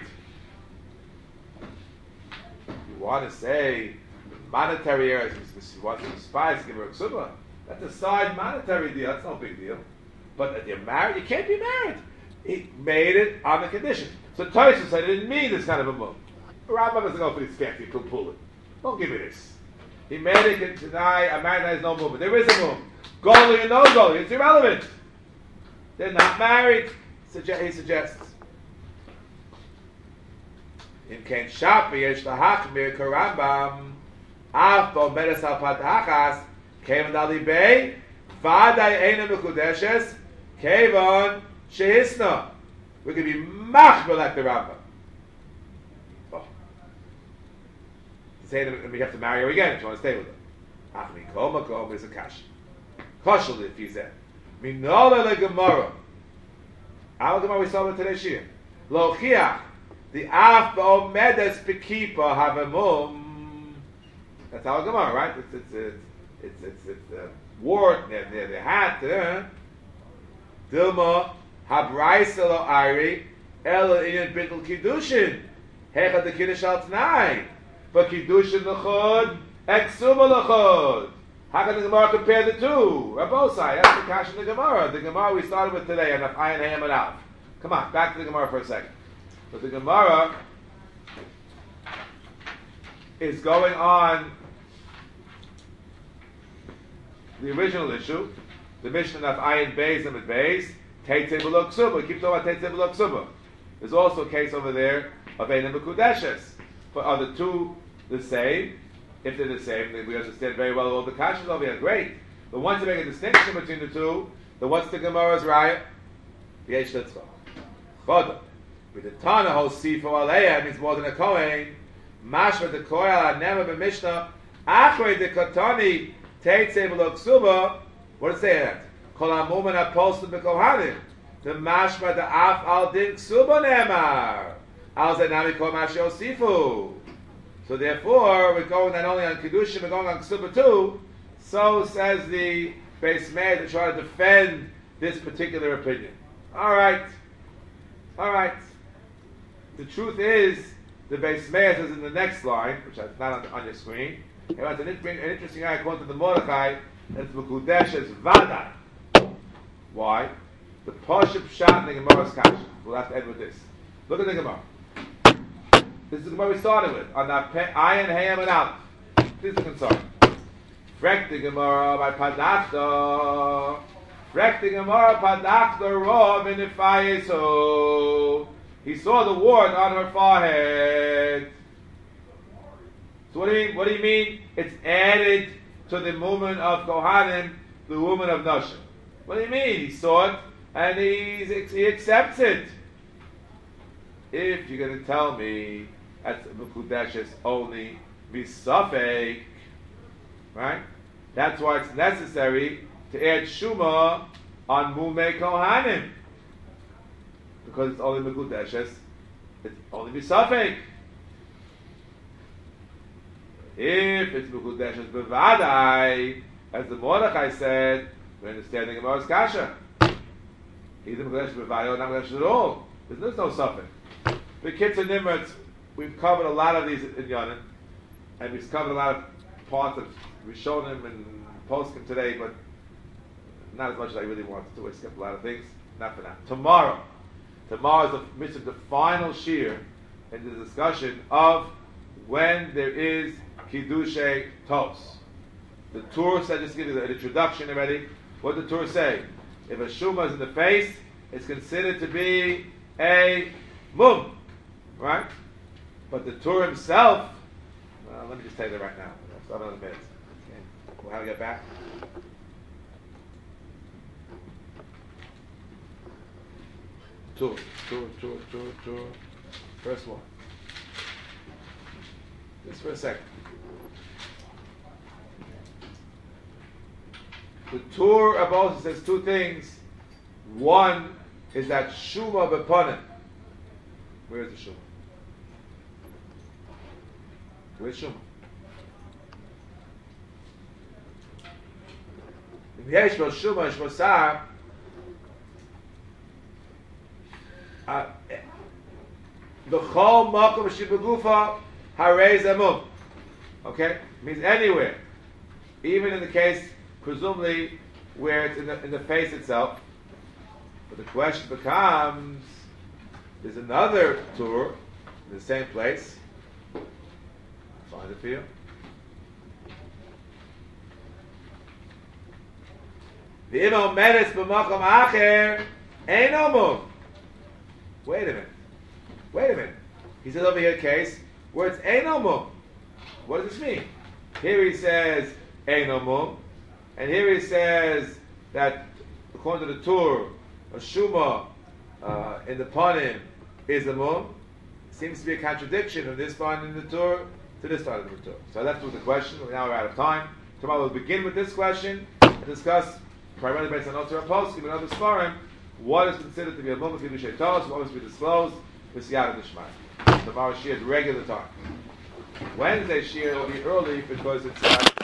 You want to say monetary areas, you want to spies, give her a ksuba. That's a side monetary deal, that's no big deal. But that you're married, you can't be married. He made it on the condition. So Tosfos said it didn't mean this kind of a move. Rambam doesn't go for these fancy pull it. Don't give me this. He made it deny a married has no movement. There is a move. Goalie and no goalie, it's irrelevant. They're not married, he suggests. In Ken Shapi, Yesh Lahachmir Karambam, Afbo Medes Al Patachas, Kevon Dali Bey, Vaday Eina Mekudeshes, Kevon Shehisna. We could be machbel like the Rambam. Oh. To say that we have to marry her again if you want to stay with her. Achmi kol makom is a kash. Koshel if he said. Minola le Gemara. Our Gemara we saw in today's shir. Lo chiach the af ba'omedes bekipa havemum. That's our Gemara, right? It's a wart near the hat. Dilma. Habraisa lo ari ela in bittul kiddushin hechad the kiddush al t'nai but kiddushin l'chod eksuma l'chod. How can the Gemara compare the two? Rabosai, that's the kash in the Gemara. The Gemara we started with today and Ayin Hayam and Av. Come on, back to the Gemara for a second. But the Gemara is going on the original issue, the Mishnah of Ayin Beis and Beis. Teitzei below ksuba. Keep talking about teitzei below ksuba. There's also a case over there of Eina Mekudeshes. But are the two the same? If they're the same, then we understand very well all the kashas over here. Great. But once you make a distinction between the two, then what's the Gemara's raya? Yesh letzvah. Chodah. With the Tana Hosifo Aleya means more than a Kohen. Mashma the Koyal Never b'Mishnah. Achrei the Katani teitzei below ksuba. What does it say that? Kol hamumen hapolstim b'kohanim. The mashma the af al din ksuba nemar. Al zenami kol mashi osifu. So therefore, we're going not only on Kedushin, we're going on ksuba too. So says the Beis Meir to try to defend this particular opinion. All right. The truth is, the Beis Meir says in the next line, which is not on your screen, it was an interesting eye according to the Mordechai, that's Mekudeshes Vadai. Why? The Pashup Pshat in the Gemara's Kasha. We'll have to end with this. Look at the Gemara. This is the Gemara we started with. On that Ayin, Hayam, and Aleph. This is the concern. Frek the Gemara by Padachta. Frek the Gemara Padachta Rav in the fire. So he saw the wart on her forehead. So what do you mean? What do you mean? It's added to the movement of Kohanim, the woman of Nashim. What do you mean? He saw it and he accepts it. If you're going to tell me that's Mekudeshes only Misafek, right? That's why it's necessary to add Shuma on Mumei Kohanim. Because it's only Mekudeshes, it's only Misafek. If it's Mekudeshes Bevadai, as the Mordechai said, we're understanding Gemara's Kasha. Either Mekudeshes Bevadai or not Mekudeshes at all. There's no suffix. The kids and Nimrod, we've covered a lot of these in Yonim, and we've covered a lot of parts of Rishonim and Poskim today, but not as much as I really wanted to. I skipped a lot of things. Not for now. Tomorrow is the final shear in the discussion of when there is Kiddushay Tos. The Torah said, just to give you the introduction already, what the Torah say? If a Shuma is in the face, it's considered to be a Mum. Right? But the Torah himself, well, let me just tell you that right now. That's another minute. Okay. We'll have to get back. Torah. First one. Just for a second. The Torah also says two things. One is that Shuma B'Panim. Where is the Shuma? Where's Shuma? If Yesh Shuma Shmosar, V'chol Makom Shibagufa Harei Zamum. Okay, means anywhere, even in the case presumably where it's in the face itself. But the question becomes: there's another tour in the same place. I'll find it for you. The Imo Menes b'makom acher eino mum. Wait a minute. He says over here, case where it's eino mum. What does this mean? Here he says eino mum, and here he says that according to the tour, a shuma in the panim is a mum. Seems to be a contradiction from this part in the tour to this part of the tour. So I left with the question. Now we're out of time. Tomorrow we'll begin with this question and discuss, primarily based on Otzar Poskim and other Sfarim, what is considered to be a mum of Kiddushay Tos, what must be disclosed with Siyata Dishmai. Tomorrow Shir is regular time. Wednesday Shir will be early because it's